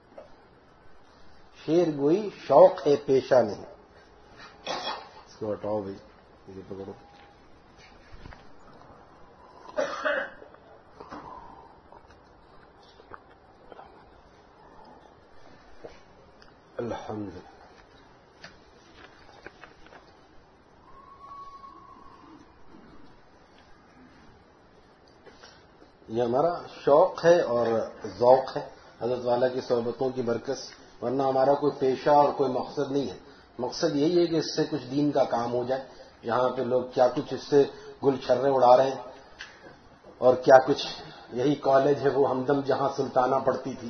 شعر گوئی شوق ہے پیشہ نہیں. اس کو ہٹاؤ بھائی، یہ پکڑو. الحمدللہ. یہ ہمارا شوق ہے اور ذوق ہے حضرت والا کی صحبتوں کی برکت، ورنہ ہمارا کوئی پیشہ اور کوئی مقصد نہیں ہے. مقصد یہی ہے کہ اس سے کچھ دین کا کام ہو جائے. یہاں پہ لوگ کیا کچھ اس سے گل چھرے اڑا رہے ہیں اور کیا کچھ یہی کالج ہے وہ ہمدم جہاں سلطانہ پڑھتی تھی.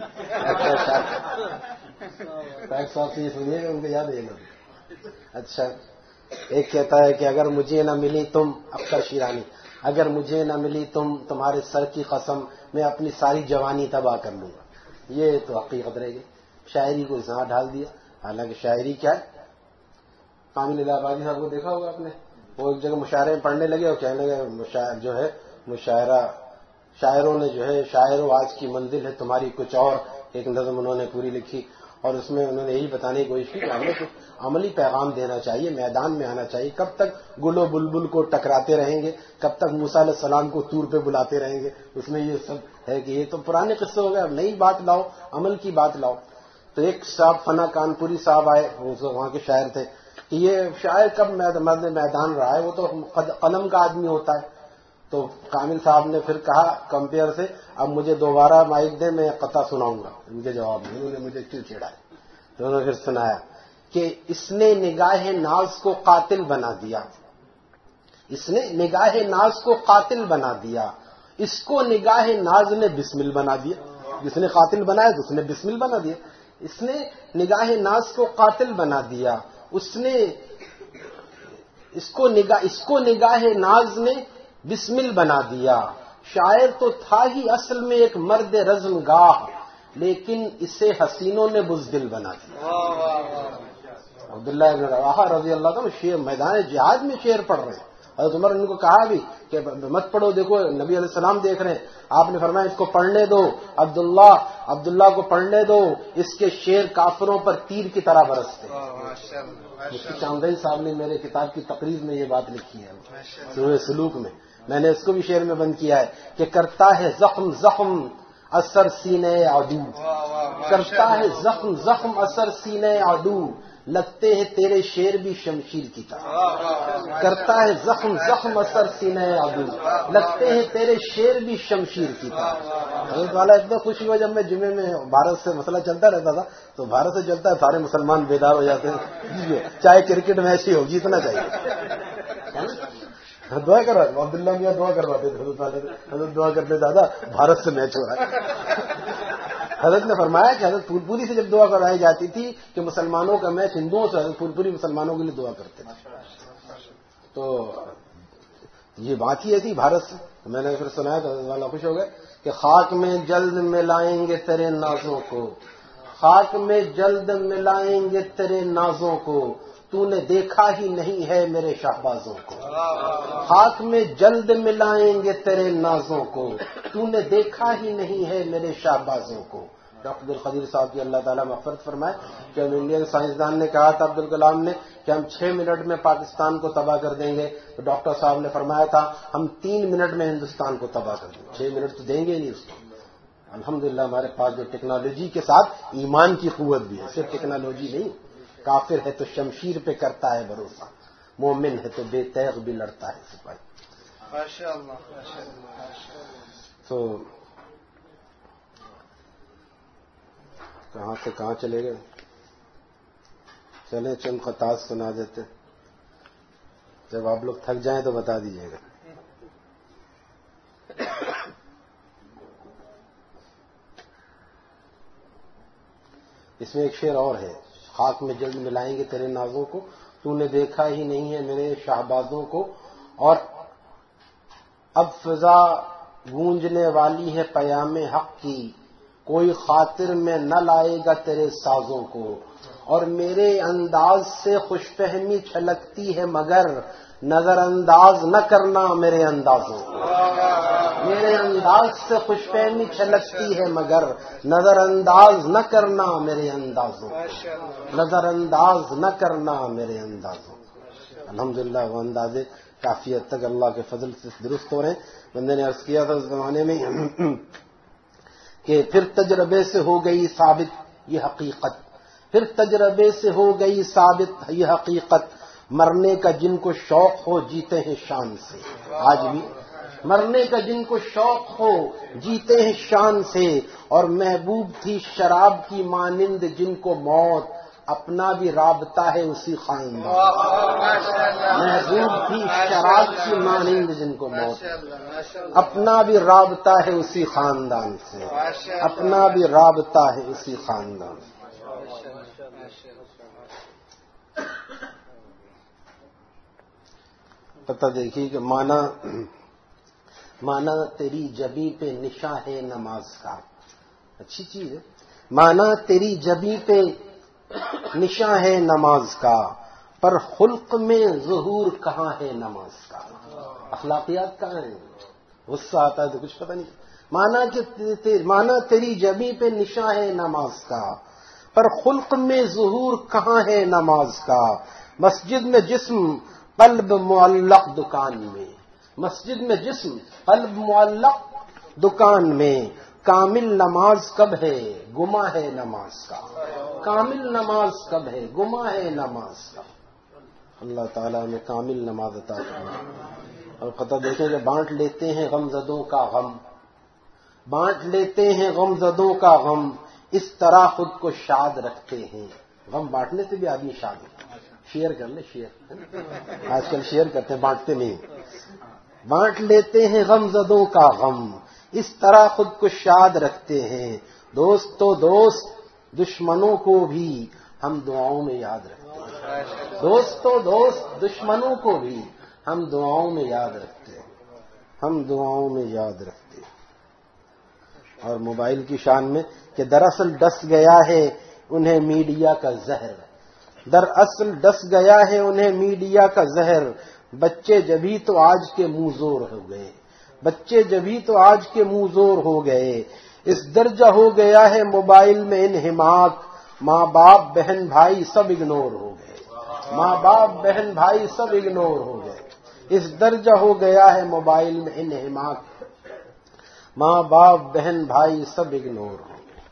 فیکٹ صاحب سے یہ سنیے گا, ان کو یاد ہے نا. اچھا, ایک کہتا ہے کہ اگر مجھے نہ ملی تم, اختر شیرانی, اگر مجھے نہ ملی تم تمہارے سر کی قسم میں اپنی ساری جوانی تباہ کر لوں گا. یہ تو حقیقت رہ گئی. شاعری کو اس ڈال دیا. حالانکہ شاعری کیا ہے, کامل الہبادی صاحب کو دیکھا ہوگا آپ نے, وہ ایک جگہ مشاعرے میں پڑھنے لگے اور کہنے لگے جو ہے مشاعرہ, شاعروں نے جو ہے شاعروں آج کی منزل ہے تمہاری کچھ اور. ایک نظم انہوں نے پوری لکھی اور اس میں انہوں نے یہی بتانے کی کوشش کی کہ ہمیں کچھ عملی پیغام دینا چاہیے, میدان میں آنا چاہیے. کب تک گل و بلبل کو ٹکراتے رہیں گے, کب تک موسیٰ علیہ السلام کو طور پہ بلاتے رہیں گے. اس میں یہ سب ہے کہ یہ تو پرانے قصے ہو گئے, اب نئی بات لاؤ, عمل کی بات لاؤ. تو ایک صاحب فنا کانپوری صاحب آئے, وہاں کے شاعر تھے, کہ یہ شاعر کب میدان رہا ہے, وہ تو قلم کا آدمی ہوتا ہے. تو کامل صاحب نے پھر کہا کمپیئر سے, اب مجھے دوبارہ مائک دے, میں قطع سناؤں گا. ان کے جواب میں انہوں نے مجھے چھیڑا ہے. تو انہوں نے پھر سنایا کہ اس نے نگاہ ناز کو قاتل بنا دیا, اس نے نگاہ ناز کو قاتل بنا دیا, اس کو نگاہ ناز نے بسمل بنا دیا. جس نے قاتل بنایا تو اس نے بسمل بنا دیا. اس نے نگاہ ناز کو قاتل بنا دیا, اس نے اس کو نگاہ ناز نے بسمل بنا دیا. شاعر تو تھا ہی اصل میں ایک مرد رزم گاہ, لیکن اسے حسینوں نے بزدل بنا دیا. عبداللہ ابن رواحہ رضی اللہ عنہ شعر میدان جہاد میں شعر پڑھ رہے ہیں. حضرت عمر نے ان کو کہا بھی کہ مت پڑھو, دیکھو نبی علیہ السلام دیکھ رہے ہیں. آپ نے فرمایا اس کو پڑھنے دو, عبداللہ کو پڑھنے دو, اس کے شعر کافروں پر تیر کی طرح برستے. مفتی چاندنی صاحب نے میرے کتاب کی تقریر میں یہ بات لکھی ہے, سورہ سلوک میں. میں نے اس کو بھی شعر میں بند کیا ہے کہ کرتا ہے زخم زخم اثر سینے عدو, کرتا ہے زخم زخم اثر سینے عدو, لگتے ہیں تیرے شیر بھی شمشیر کی طرح. کرتا ہے زخم زخم اثر سینے عدو, لگتے ہیں تیرے شیر بھی شمشیر کی طرح. حضرت والا اتنا خوشی ہوا جب میں جمعے میں بھارت سے مسئلہ چلتا رہتا تھا, تو بھارت سے چلتا ہے سارے مسلمان بیدار ہو جاتے ہیں, چاہے کرکٹ میچ ہی ہو, جیتنا چاہیے. دعا کروا, عبداللہ میاں دعا کرواتے تھے, حضرت دعا کرتے دادا بھارت سے میچ ہو رہا ہے. حضرت نے فرمایا کہ حضرت پھول پوری سے جب دعا کرائی جاتی تھی کہ مسلمانوں کا میچ ہندوؤں سے, حضرت پھول پوری مسلمانوں کے لیے دعا کرتے تھے. تو یہ بات ہی تھی بھارت سے. میں نے پھر سنایا تو حضرت والا خوش ہو گئے کہ خاک میں جلد ملائیں گے تیرے نازوں کو, خاک میں جلد ملائیں گے تیرے نازوں کو, تو نے دیکھا ہی نہیں ہے میرے شہبازوں کو. خاک میں جلد ملائیں گے تیرے نازوں کو, تو نے دیکھا ہی نہیں ہے میرے شہبازوں کو. ڈاکٹر عبدالقدیر صاحب کی اللہ تعالیٰ مغفرت فرمائے کہ انڈین سائنسدان نے کہا تھا عبدالکلام نے کہ ہم 6 منٹ میں پاکستان کو تباہ کر دیں گے, تو ڈاکٹر صاحب نے فرمایا تھا ہم 3 منٹ میں ہندوستان کو تباہ کر دیں گے. 6 منٹ تو دیں گے ہی نہیں اس کو. الحمدللہ ہمارے پاس جو ٹیکنالوجی کے ساتھ ایمان کی قوت بھی ہے, صرف ٹیکنالوجی نہیں. کافر ہے تو شمشیر پہ کرتا ہے بھروسہ, مومن ہے تو بے تیغ بھی لڑتا ہے سپاہی. تو کہاں سے کہاں چلے گئے, چلیں چند قطعات سنا دیتے, جب آپ لوگ تھک جائیں تو بتا دیجیے گا. اس میں ایک شعر اور ہے, خاک میں جلد ملائیں گے تیرے نازوں کو, تو نے دیکھا ہی نہیں ہے میرے شہبازوں کو. اور اب فضا گونجنے والی ہے پیام حق کی, کوئی خاطر میں نہ لائے گا تیرے سازوں کو. اور میرے انداز سے خوش فہمی چھلکتی ہے مگر نظر انداز نہ کرنا میرے اندازوں کو. میرے انداز سے خوش فہمی چھلکتی ہے مگر نظر انداز نہ کرنا میرے اندازوں کو, نظر انداز نہ کرنا میرے اندازوں کو. الحمدللہ وہ اندازے کافی حد تک اللہ کے فضل سے درست ہو رہے ہیں. بندے نے عرض کیا تھا اس زمانے میں کہ پھر تجربے سے ہو گئی ثابت یہ حقیقت, پھر تجربے سے ہو گئی ثابت یہ حقیقت, مرنے کا جن کو شوق ہو جیتے ہیں شان سے. آج بھی مرنے کا جن کو شوق ہو جیتے ہیں شان سے, اور محبوب تھی شراب کی مانند جن کو موت اپنا بھی رابطہ ہے اسی خاندان، محبوب بھی شراب کی مانند جن کو موت، اپنا بھی رابطہ ہے اسی خاندان سے، اپنا بھی رابطہ ہے اسی خاندان سے۔ پتہ دیکھیے کہ مانا تیری جبیں پہ نشاں ہے نماز کا، اچھی چیز ہے، مانا تیری جبیں پہ نشاں ہے نماز کا، پر خلق میں ظہور کہاں ہے نماز کا؟ اخلاقیات کہاں ہیں؟ غصہ آتا ہے تو کچھ پتہ نہیں، مانا تیری جبیں پہ نشاں ہے نماز کا، پر خلق میں ظہور کہاں ہے نماز کا؟ مسجد میں جسم قلب معلق دکان میں، مسجد میں جسم قلب معلق دکان میں، کامل نماز کب ہے گما ہے نماز کا؟ کامل نماز کب ہے گما ہے نماز کا؟ اللہ تعالیٰ ہمیں کامل نماز عطا فرمائے۔ اور قطع دیکھیں کہ بانٹ لیتے ہیں غم زدوں کا غم، بانٹ لیتے ہیں غم زدوں کا غم، اس طرح خود کو شاد رکھتے ہیں۔ غم بانٹنے سے بھی آدمی شاد ہے، شیئر کر لے، شیئر آج کل شیئر کرتے ہیں، بانٹتے نہیں۔ بانٹ لیتے ہیں غم زدوں کا غم، اس طرح خود کو شاد رکھتے ہیں۔ دوست تو دوست دشمنوں کو بھی ہم دعاؤں میں یاد رکھتے ہیں، دوست تو دوست دشمنوں کو بھی ہم دعاؤں میں یاد رکھتے ہیں، ہم دعاؤں میں یاد رکھتے ہیں۔ اور موبائل کی شان میں کہ دراصل ڈس گیا ہے انہیں میڈیا کا زہر، دراصل ڈس گیا ہے انہیں میڈیا کا زہر، بچے جبھی تو آج کے منہ زور ہو گئے، بچے جبھی تو آج کے منہ زور ہو گئے، اس درجہ ہو گیا ہے موبائل میں انہماک، ماں باپ بہن بھائی سب اگنور ہو گئے، ماں باپ بہن بھائی سب اگنور ہو گئے، اس درجہ ہو گیا ہے موبائل میں انہماک، ماں باپ بہن بھائی سب اگنور ہو گئے۔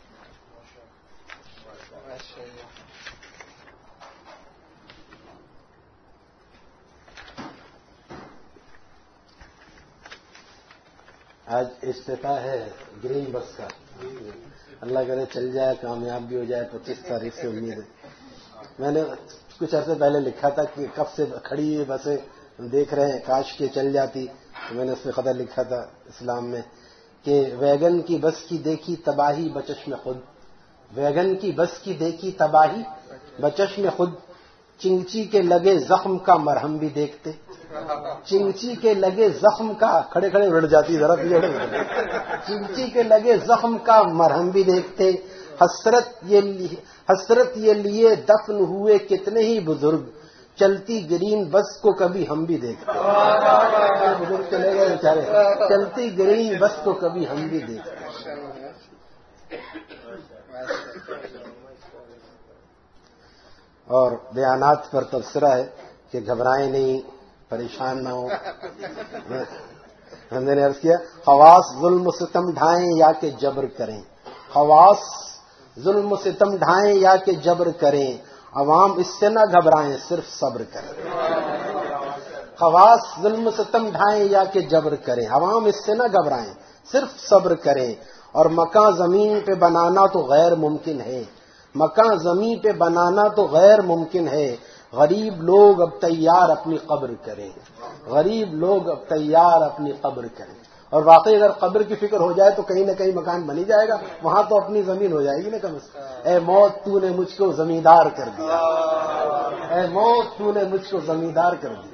آج افتتاح ہے گرین بس کا، اللہ کرے چل جائے، کامیاب بھی ہو جائے، 25 تاریخ سے امید ہے۔ میں نے کچھ عرصے پہلے لکھا تھا کہ کب سے کھڑی ہوئی بسیں دیکھ رہے ہیں، کاش کے چل جاتی، تو میں نے اس پہ خطر لکھا تھا اسلام میں کہ ویگن کی بس کی دیکھی تباہی بچش میں خود، ویگن کی بس کی دیکھی تباہی بچش میں خود، چنگچی کے لگے زخم کا مرہم بھی دیکھتے، چنگچی کے لگے زخم کا، کھڑے کھڑے اڑ جاتی ذرا پیڑ، چنگچی کے لگے زخم کا مرہم بھی دیکھتے، حسرت یہ لیے دفن ہوئے کتنے ہی بزرگ، چلتی گرین بس کو کبھی ہم بھی دیکھتے، بزرگ چلے گئے بیچارے، چلتی گرین بس کو کبھی ہم بھی دیکھتے۔ اور بیانات پر تبصرہ ہے کہ گھبرائیں نہیں، پریشان نہ ہو۔ ہم نے عرض کیا خواص ظلم و ستم ڈھائیں یا کہ جبر کریں، خواص ظلم و ستم ڈھائیں یا کہ جبر کریں، عوام اس سے نہ گھبرائیں صرف صبر کریں، خواص ظلم و ستم ڈھائیں یا کہ جبر کریں، عوام اس سے نہ گھبرائیں صرف صبر کریں، اور مکان زمین پہ بنانا تو غیر ممکن ہے، مکان زمین پہ بنانا تو غیر ممکن ہے، غریب لوگ اب تیار اپنی قبر کریں، غریب لوگ اب تیار اپنی قبر کریں۔ اور واقعی اگر قبر کی فکر ہو جائے تو کہیں نہ کہیں مکان بن ہی جائے گا، وہاں تو اپنی زمین ہو جائے گی نا کم از کم۔ اے موت تو نے مجھ کو زمیندار کر دیا، اے موت تو نے مجھ کو زمیندار کر دیا۔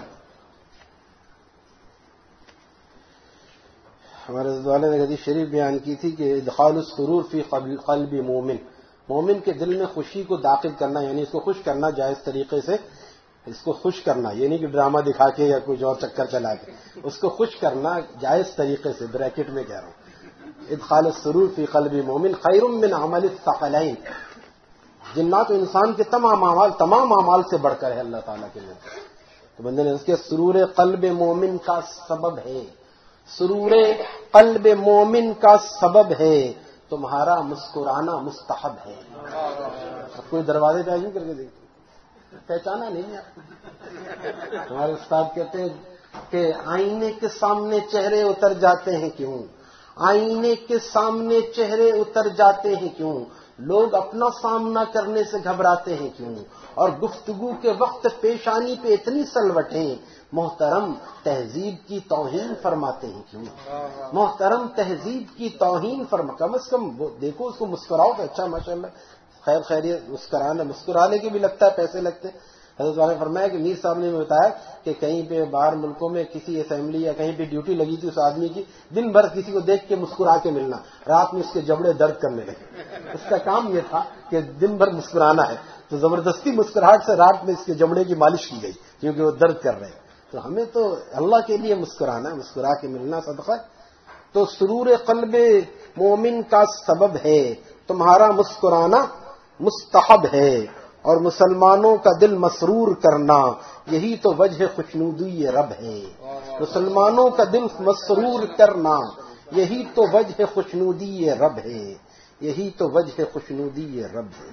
ہمارے حضرت والے نے حدیث شریف بیان کی تھی کہ ادخال السرور فی قلب مومن، مومن کے دل میں خوشی کو داخل کرنا، یعنی اس کو خوش کرنا جائز طریقے سے، اس کو خوش کرنا، یہ نہیں کہ ڈرامہ دکھا کے یا کچھ اور چکر چلا کے، اس کو خوش کرنا جائز طریقے سے، بریکٹ میں کہہ رہا ہوں۔ ادخال السرور فی قلب مومن خیر من عمل الثقلین، جنات و انسان کے تمام اعمال سے بڑھ کر ہے اللہ تعالیٰ کے لیے۔ تو بندے نے اس کے سرور قلب مومن کا سبب ہے، سرور قلب مومن کا سبب ہے، تمہارا مسکرانا مستحب ہے۔ اب کوئی دروازے پہ آئیں کر کے دیکھتے پہچانا نہیں ہے۔ ہمارے استاد کہتے ہیں کہ آئینے کے سامنے چہرے اتر جاتے ہیں کیوں، آئینے کے سامنے چہرے اتر جاتے ہیں کیوں، لوگ اپنا سامنا کرنے سے گھبراتے ہیں کیوں؟ اور گفتگو کے وقت پیشانی پہ اتنی سلوٹیں، محترم تہذیب کی توہین فرماتے ہیں کیوں؟ محترم تہذیب کی توہین کم از کم دیکھو اس کو مسکراؤ تو اچھا ماشاءاللہ خیر خیریت، مسکرانے کے بھی لگتا ہے پیسے لگتے ہیں۔ حضرت والا نے فرمایا کہ میر صاحب نے بتایا کہ کہیں پہ باہر ملکوں میں کسی اسمبلی یا کہیں پہ ڈیوٹی لگی تھی اس آدمی کی، دن بھر کسی کو دیکھ کے مسکرا کے ملنا، رات میں اس کے جبڑے درد کرنے لگے۔ اس کا کام یہ تھا کہ دن بھر مسکرانا ہے، تو زبردستی مسکراہٹ سے رات میں اس کے جبڑے کی مالش کی گئی کیونکہ وہ درد کر رہے ہیں۔ تو ہمیں تو اللہ کے لیے مسکرانا، مسکرا کے ملنا صدقہ۔ تو سرور قلب مومن کا سبب ہے، تمہارا مسکرانا مستحب ہے، اور مسلمانوں کا دل مسرور کرنا یہی تو وجہ خوشنودی رب ہے۔ مسلمانوں کا دل مسرور کرنا یہی تو وجہ خوشنودی رب ہے، یہی تو وجہ خوشنودی رب ہے۔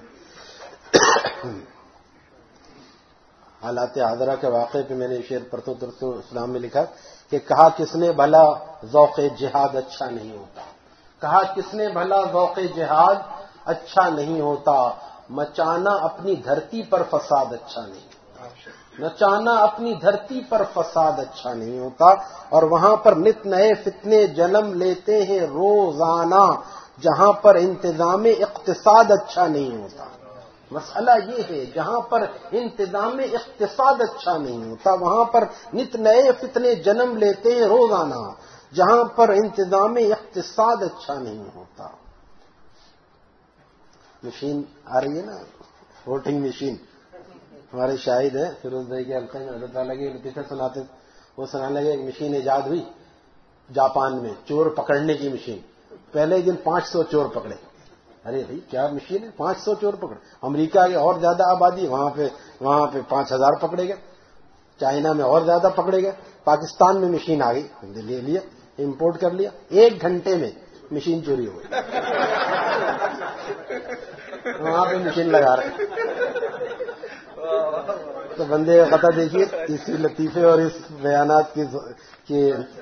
حالات حاضرہ کے واقعے پہ میں نے شعر پرتو ترتو اسلام میں لکھا کہ کہا کس نے بھلا ذوق جہاد اچھا نہیں ہوتا، کہا کس نے بھلا ذوق جہاد اچھا نہیں ہوتا، مچانا اپنی دھرتی پر فساد اچھا نہیں ہوتا، مچانا اپنی دھرتی پر فساد اچھا نہیں ہوتا، اور وہاں پر نت نئے فتنے جنم لیتے ہیں روزانہ، جہاں پر انتظام اقتصاد اچھا نہیں ہوتا۔ مسئلہ یہ ہے جہاں پر انتظام اقتصاد اچھا نہیں ہوتا وہاں پر نت نئے فتنے جنم لیتے ہیں روزانہ، جہاں پر انتظام اقتصاد اچھا نہیں ہوتا۔ مشین آ رہی ہے نا، ووٹنگ مشین، ہمارے شاہد ہیں فیروز بھائی کے حلقے میں حضرت تعالیٰ کے لطیفے سناتے، وہ سنانے لگے ایک مشین ایجاد ہوئی جاپان میں، چور پکڑنے کی مشین۔ پہلے دن 500 چور پکڑے۔ ارے بھائی کیا مشین ہے، 500 چور پکڑے۔ امریکہ کے اور زیادہ آبادی، وہاں پہ 5000 پکڑے گئے، چائنا میں اور زیادہ پکڑے گئے، پاکستان میں مشین آ گئی، ہم نے لے لیا، امپورٹ کر لیا، 1 گھنٹے میں مشین چوری ہو گئی۔ وہاں پہ مشین لگا رہے تو بندے کا پتہ دیکھیے اس لطیفے اور اس بیانات کے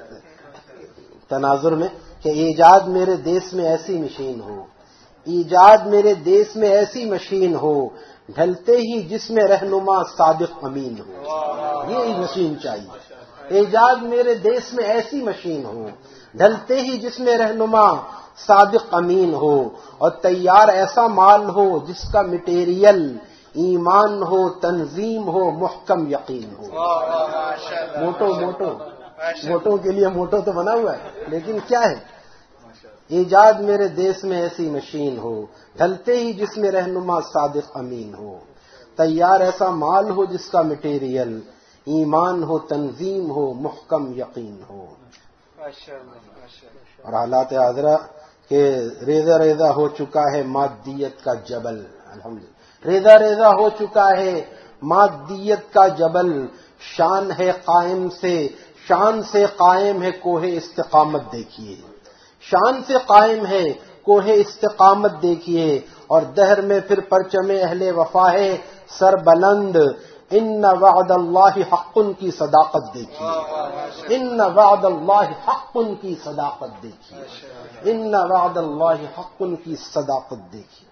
تناظر میں کہ ایجاد میرے دیس میں ایسی مشین ہو، ایجاد میرے دیس میں ایسی مشین ہو، ڈھلتے ہی جس میں رہنما صادق امین ہو۔ یہ مشین چاہیے، ایجاد میرے دیس میں ایسی مشین ہو، ڈھلتے ہی جس میں رہنما صادق امین ہو، اور تیار ایسا مال ہو جس کا مٹیریل ایمان ہو، تنظیم ہو، محکم یقین ہو۔ موٹو کے لیے موٹو تو بنا ہوا ہے، لیکن کیا ہے؟ ایجاد میرے دیس میں ایسی مشین ہو، ڈھلتے ہی جس میں رہنما صادق امین ہو، تیار ایسا مال ہو جس کا مٹیریل ایمان ہو، تنظیم ہو، محکم یقین ہو۔ اور حالات حاضرہ کہ ریزہ ریزہ ہو چکا ہے مادیت کا جبل، الحمدللہ ریزہ ریزہ ہو چکا ہے مادیت کا جبل، شان ہے قائم سے، شان سے قائم ہے کوہ استقامت دیکھیے، شان سے قائم ہے کوہ استقامت دیکھیے، اور دہر میں پھر پرچم اہل وفا ہے سر بلند، ان وعد اللہ حق کی صداقت دیکھیے، ان وعد اللہ حق کی صداقت دیکھیے، ان وعد اللہ حق کی صداقت دیکھیے۔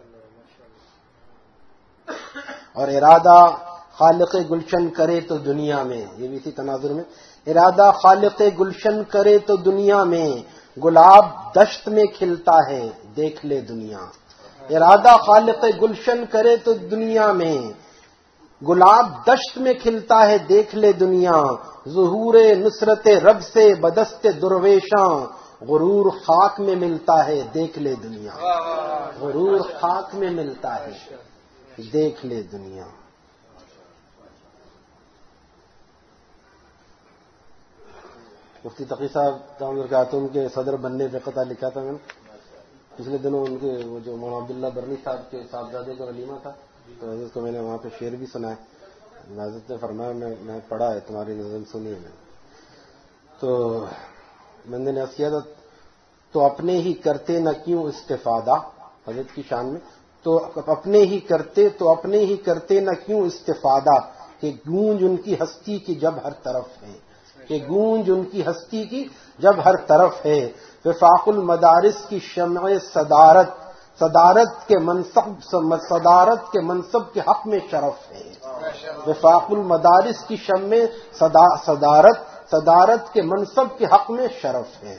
اور ارادہ خالق گلشن کرے تو دنیا میں، یہ بھی اسی تناظر میں، ارادہ خالق گلشن کرے تو دنیا میں گلاب دشت میں کھلتا ہے دیکھ لے دنیا، ارادہ خالق گلشن کرے تو دنیا میں گلاب دشت میں کھلتا ہے دیکھ لے دنیا، ظہور نصرت رب سے بدست درویشاں غرور خاک میں ملتا ہے دیکھ لے دنیا، غرور خاک میں ملتا ہے دیکھ لے دنیا۔ مفتی تقی صاحب دامن خاتون کے صدر بننے پہ قطع لکھا تھا میں نے پچھلے دنوں، ان کے وہ جو مولانا عبداللہ برنی صاحب کے صاحبزادے کا ولیمہ تھا تو حضرت کو میں نے وہاں پہ شعر بھی سنا ہے، حضرت نے فرمایا میں پڑھا ہے، تمہاری نظم سنی ہے میں، تو بندے نے عرض کیا تھا تو اپنے ہی کرتے نہ کیوں استفادہ، حضرت کی شان میں، تو اپنے ہی کرتے نہ کیوں استفادہ، کہ گونج ان کی ہستی کی جب ہر طرف ہے، کہ گونج ان کی ہستی کی جب ہر طرف ہے، وفاق المدارس کی شمع صدارت صدارت کے منصب کے حق میں شرف ہے. وفاق المدارس کی شم میں صدارت کے منصب کے حق میں شرف ہے.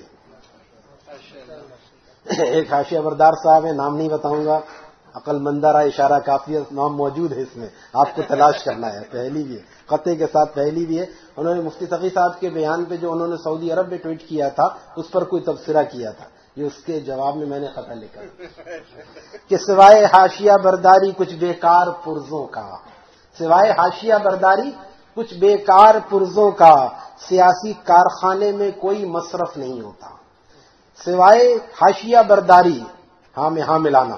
ایک حاشیہ بردار صاحب ہے، نام نہیں بتاؤں گا، عقل مندارہ اشارہ کافی نام موجود ہے اس میں، آپ کو تلاش کرنا ہے. پہلی بھی ہے، قطع کے ساتھ پہلی بھی ہے. انہوں نے مفتی تقی صاحب کے بیان پہ جو انہوں نے سعودی عرب میں ٹویٹ کیا تھا اس پر کوئی تبصرہ کیا تھا، یہ اس کے جواب میں میں نے خطا لکھا کہ سوائے حاشیہ برداری کچھ بیکار پرزوں کا، سوائے حاشیہ برداری کچھ بیکار پرزوں کا سیاسی کارخانے میں کوئی مصرف نہیں ہوتا. سوائے حاشیہ برداری، ہاں میں ہاں ملانا.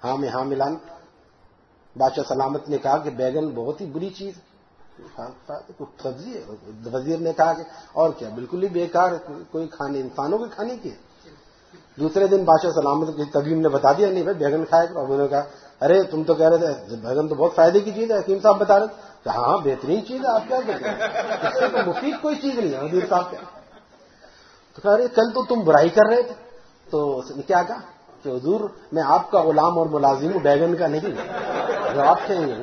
بادشاہ سلامت نے کہا کہ بیگن بہت ہی بری چیز ہے، سبزی ہے. وزیر نے کہا کہ اور کیا، بالکل ہی بیکار، کوئی کھانے انسانوں کے کھانے کی ہے. دوسرے دن بادشاہ سلامت کی تقویم نے بتا دیا نہیں بھائی بیگن کھائے. اور انہوں نے کہا ارے تم تو کہہ رہے تھے بیگن تو بہت فائدے کی چیز ہے، حکیم صاحب بتا رہے تھے. ہاں بہترین چیز ہے، آپ کیا کہتے ہیں، اس سے تو مفید کوئی چیز نہیں ہے وزیر صاحب کیا. تو کہہ رہے کل تو تم برائی کر رہے تھے. تو اس نے کیا کہا کہ حضور میں آپ کا غلام اور ملازم ہوں، بیگن کا نہیں، جو آپ کہیں گے.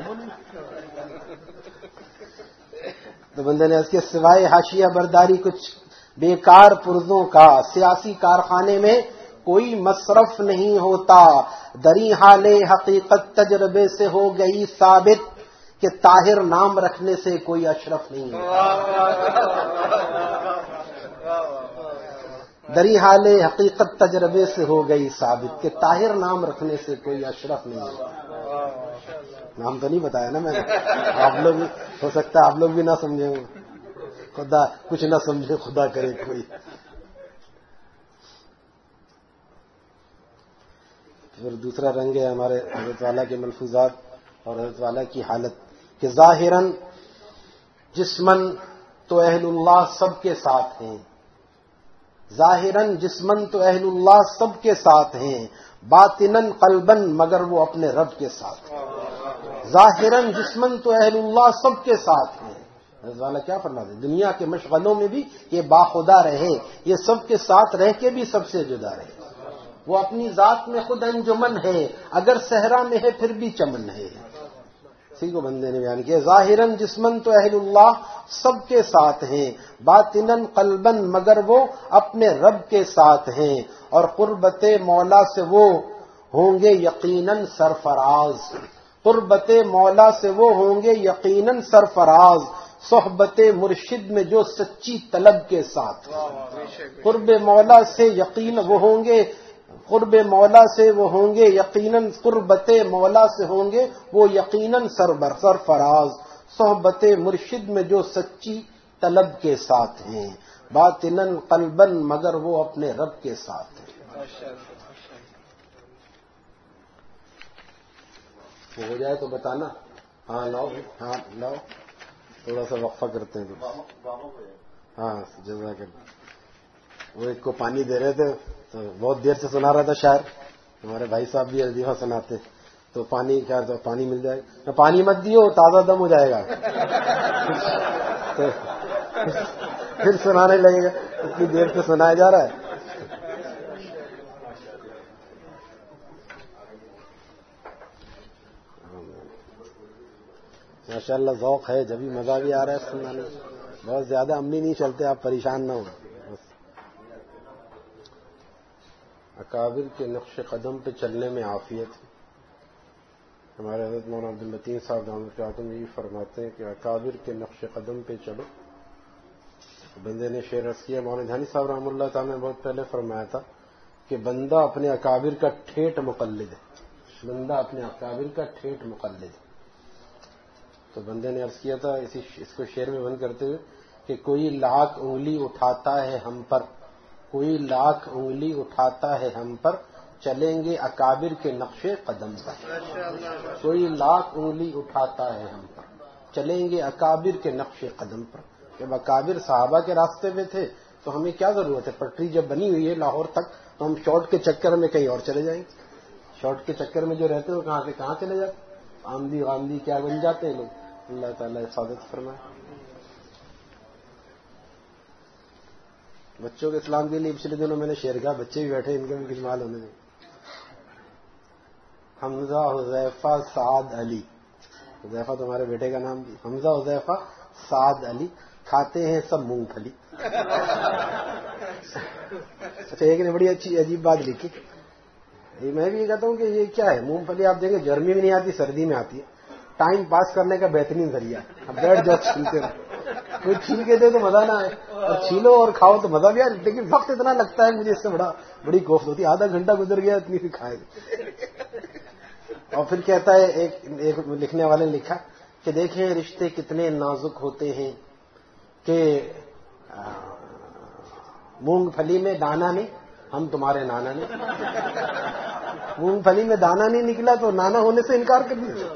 تو بندے نے اس کے سوائے حاشیہ برداری کچھ بیکار پرزوں کا سیاسی کارخانے میں کوئی مصرف نہیں ہوتا. دری حال حقیقت تجربے سے ہو گئی ثابت کہ طاہر نام رکھنے سے کوئی اشرف نہیں ہوتا. دری حال حقیقت تجربے سے ہو گئی ثابت کہ طاہر نام رکھنے سے کوئی اشرف نہیں ہوتا. نام تو نہیں بتایا نا میں نے، آپ لوگ ہو سکتا ہے آپ لوگ بھی نہ سمجھیں، خدا کچھ نہ سمجھے، خدا کرے کوئی. پھر دوسرا رنگ ہے ہمارے حضرت والا کے ملفوظات اور حضرت والا کی حالت کہ ظاہراً جسمن تو اہل اللہ سب کے ساتھ ہیں، ظاہراً جسمن تو اہل اللہ سب کے ساتھ ہیں، باطناً قلباً مگر وہ اپنے رب کے ساتھ ہیں. ظاہراً جسمن تو اہل اللہ سب کے ساتھ ہیں. حضرت والا کیا فرماتے ہیں، دنیا کے مشغلوں میں بھی یہ باخدا رہے، یہ سب کے ساتھ رہ کے بھی سب سے جدا رہے. وہ اپنی ذات میں خود انجمن ہے، اگر صحرا میں ہے پھر بھی چمن ہے. اسی کو بندے نے بیان کیا. ظاہراً جسمن تو اہل اللہ سب کے ساتھ ہیں، باطناً قلباً مگر وہ اپنے رب کے ساتھ ہیں، اور قربت مولا سے وہ ہوں گے یقیناً سرفراز. قربت مولا سے وہ ہوں گے یقیناً سرفراز، صحبت مرشد میں جو سچی طلب کے ساتھ. قرب مولا سے یقین وہ ہوں گے، قرب مولا سے وہ ہوں گے یقیناً، قربت مولا سے ہوں گے وہ یقیناً سرفراز، صحبت مرشد میں جو سچی طلب کے ساتھ ہیں، باطناً قلباً مگر وہ اپنے رب کے ساتھ ہیں. وہ ہو جائے تو بتانا. ہاں لاؤ، ہاں لاؤ، تھوڑا سا وقفہ کرتے ہیں. ہاں جزاک اللہ. وہ ایک کو پانی دے رہے تھے تو بہت دیر سے سنا رہا تھا شاعر، ہمارے بھائی صاحب بھی عزیفہ سناتے، تو پانی کیا پانی مل جائے گا، پانی مت دیو تازہ دم ہو جائے گا. تو پھر سنانے لگے گا، اتنی دیر سے سنایا جا رہا ہے. ماشاء اللہ ذوق ہے، جبھی مزہ بھی آ رہا ہے سنانے میں. بہت زیادہ عملی نہیں چلتے، آپ پریشان نہ ہوں. اکابر کے نقش قدم پہ چلنے میں عافیت ہے. ہمارے حضرت مولانا عبداللطیف صاحب رحمۃ اللہ علیہ یہ فرماتے ہیں کہ اکابر کے نقش قدم پہ چلو. بندے نے شعر رس کیا، مولانا دھانی صاحب رحمۃ اللہ تعالیٰ نے بہت پہلے فرمایا تھا کہ بندہ اپنے اکابر کا ٹھیٹ مقلد ہے. بندہ اپنے اکابر کا ٹھیٹ مقلد ہے. تو بندے نے عرض کیا تھا اس کو شعر میں بند کرتے ہوئے کہ کوئی لاکھ انگلی اٹھاتا ہے ہم پر، کوئی لاکھ انگلی اٹھاتا ہے ہم پر، چلیں گے اکابر کے نقش قدم پر. کوئی لاکھ انگلی اٹھاتا ہے ہم پر، چلیں گے اکابر کے نقش قدم پر. جب اکابر صحابہ کے راستے پہ تھے تو ہمیں کیا ضرورت ہے، پٹری جب بنی ہوئی ہے لاہور تک تو ہم شارٹ کے چکر میں کہیں اور چلے جائیں گے. شارٹ کے چکر میں جو رہتے ہیں وہ کہاں سے کہاں چلے جاتے، آمدی غامدی کیا بن جاتے ہیں لوگ. اللہ تعالیٰ حفاظت فرمائے. بچوں کے اسلام کے لیے پچھلے دنوں میں نے شعر کہا، بچے بھی بیٹھے، ان کے بھی کچھ مال ہونے دیں. حمزہ حذیفہ سعد علی. حذیفہ تمہارے بیٹے کا نام بھی. حمزہ حذیفہ سعد علی کھاتے ہیں سب مونگ پھلی. اچھا ایک نے بڑی اچھی عجیب بات لکھی. میں بھی یہ کہتا ہوں کہ یہ کیا ہے مونگ پھلی. آپ دیکھیں گرمی میں نہیں آتی, سردی میں آتی ہے. ٹائم پاس کرنے کا بہترین ذریعہ. اب بیٹھ جاؤ چھیلتے رہو. کوئی چھیل کے دے تو مزہ نہ آئے, اور چھیلو اور کھاؤ تو مزہ بھی آئے. لیکن وقت اتنا لگتا ہے مجھے اس سے بڑی کوفت ہوتی ہے. آدھا گھنٹہ گزر گیا اتنی سی کھائے. اور پھر کہتا ہے ایک لکھنے والے نے لکھا کہ دیکھیں رشتے کتنے نازک ہوتے ہیں کہ مونگ پھلی میں دانا نہیں, ہم تمہارے نانا نہیں. مونگ پھلی میں دانا نہیں نکلا تو نانا ہونے سے انکار کر دیجیے.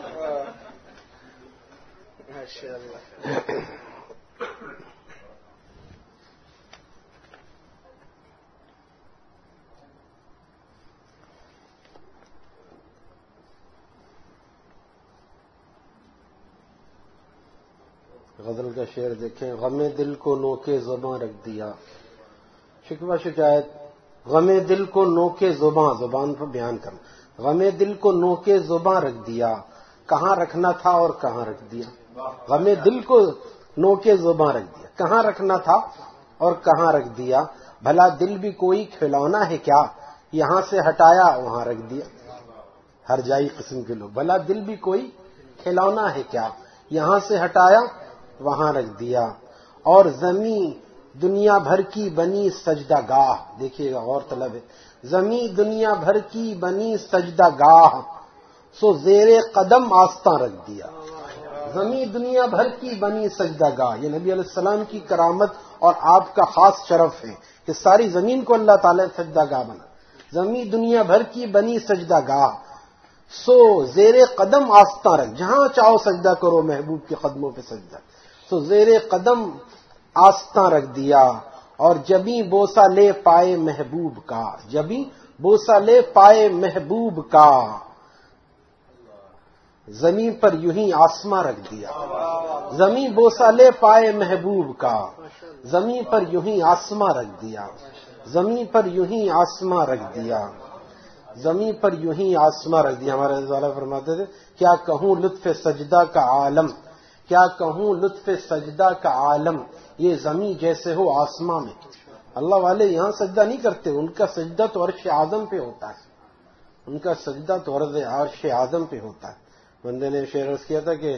غزل کا شعر دیکھیں. غم دل کو نوکے زباں رکھ دیا. شکوہ شکایت. غم دل کو نوکے زبان پر بیان کرنا. غم دل کو نوکے زباں رکھ دیا, کہاں رکھنا تھا اور کہاں رکھ دیا. غم دل کو نوکے زباں رکھ دیا, کہاں رکھنا تھا اور کہاں رکھ دیا. بھلا دل بھی کوئی کھلونا ہے کیا, یہاں سے ہٹایا وہاں رکھ دیا. ہر جائی قسم کے لوگ. بھلا دل بھی کوئی کھلونا ہے کیا, یہاں سے ہٹایا وہاں رکھ دیا. اور زمین دنیا بھر کی بنی سجدہ گاہ. دیکھیے گا غور طلب ہے. زمین دنیا بھر کی بنی سجدہ گاہ, سو زیر قدم آستاں رکھ دیا. زمین دنیا بھر کی بنی سجدہ گاہ. یہ نبی علیہ السلام کی کرامت اور آپ کا خاص شرف ہے کہ ساری زمین کو اللہ تعالی نے سجدہ گاہ بنا. زمین دنیا بھر کی بنی سجدہ گاہ, سو زیر قدم آستاں رکھ. جہاں چاہو سجدہ کرو, محبوب کے قدموں پہ سجدہ. سو زیر قدم آستاں رکھ دیا. اور جبیں بوسہ لے پائے محبوب کا, جبیں بوسہ لے پائے محبوب کا, زمین پر یوں ہی آسماں رکھ دیا. زمین بوسہ لے پائے محبوب کا, زمین پر یوں ہی آسماں رکھ دیا. زمین پر یوں ہی آسماں رکھ دیا. زمین پر یوں ہی آسماں رکھ دیا. ہمارے رضی اللہ فرماتے تھے کیا کہوں لطف سجدہ کا عالم, کیا کہوں لطف سجدہ کا عالم, یہ زمین جیسے ہو آسماں میں. اللہ والے یہاں سجدہ نہیں کرتے, ان کا سجدہ تو عرش اعظم پہ ہوتا ہے. ان کا سجدہ تو عرش اعظم پہ ہوتا ہے. بندے نے شعر عرض کیا تھا کہ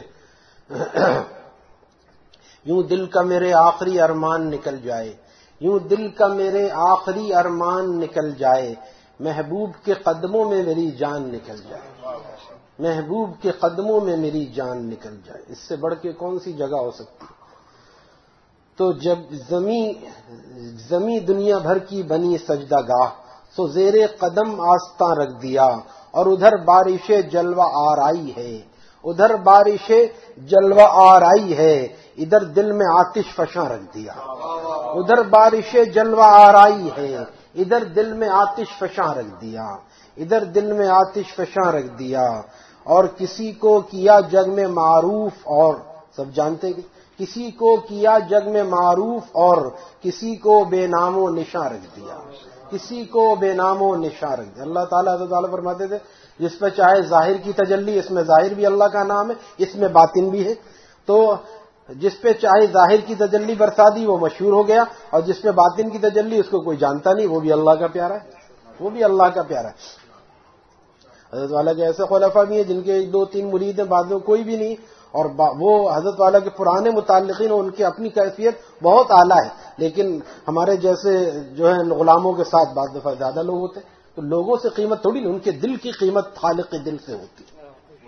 یوں دل کا میرے آخری ارمان نکل جائے, یوں دل کا میرے آخری ارمان نکل جائے, محبوب کے قدموں میں میری جان نکل جائے. محبوب کے قدموں میں میری جان نکل جائے. اس سے بڑھ کے کون سی جگہ ہو سکتی ہے. تو جب زمین دنیا بھر کی بنی سجدہ گاہ, سو زیر قدم آستاں رکھ دیا. اور ادھر بارش جلوہ آرائی ہے, ادھر بارش جلوہ آرائی ہے, ادھر دل میں آتش فشاں رکھ دیا. ادھر بارش جلوہ آرائی ہے, ادھر دل میں آتش فشاں رکھ دیا. ادھر دل میں آتش فشاں رکھ دیا. اور کسی کو کیا جگ میں معروف, اور سب جانتے کہ کسی کو کیا جگ میں معروف, اور کسی کو بے نام و نشاں رکھ دیا. کسی کو بے نام و نشاں رکھ دیا. اللہ تعالیٰ حضرت تعالیٰ فرماتے تھے جس پہ چاہے ظاہر کی تجلی, اس میں ظاہر بھی اللہ کا نام ہے, اس میں باطن بھی ہے. تو جس پہ چاہے ظاہر کی تجلی برسا دی وہ مشہور ہو گیا, اور جس پہ باطن کی تجلی اس کو کوئی جانتا نہیں, وہ بھی اللہ کا پیارا ہے. وہ بھی اللہ کا پیارا ہے. حضرت والا کے ایسے خلفاء بھی ہیں جن کے 2-3 مرید ہیں, بعد میں کوئی بھی نہیں, اور وہ حضرت والا کے پرانے متعلقین ان کی اپنی کیفیت بہت اعلیٰ ہے. لیکن ہمارے جیسے جو ہے غلاموں کے ساتھ بعض دفعہ زیادہ لوگ ہوتے ہیں, تو لوگوں سے قیمت تھوڑی نہیں, ان کے دل کی قیمت خالق دل سے ہوتی ہے.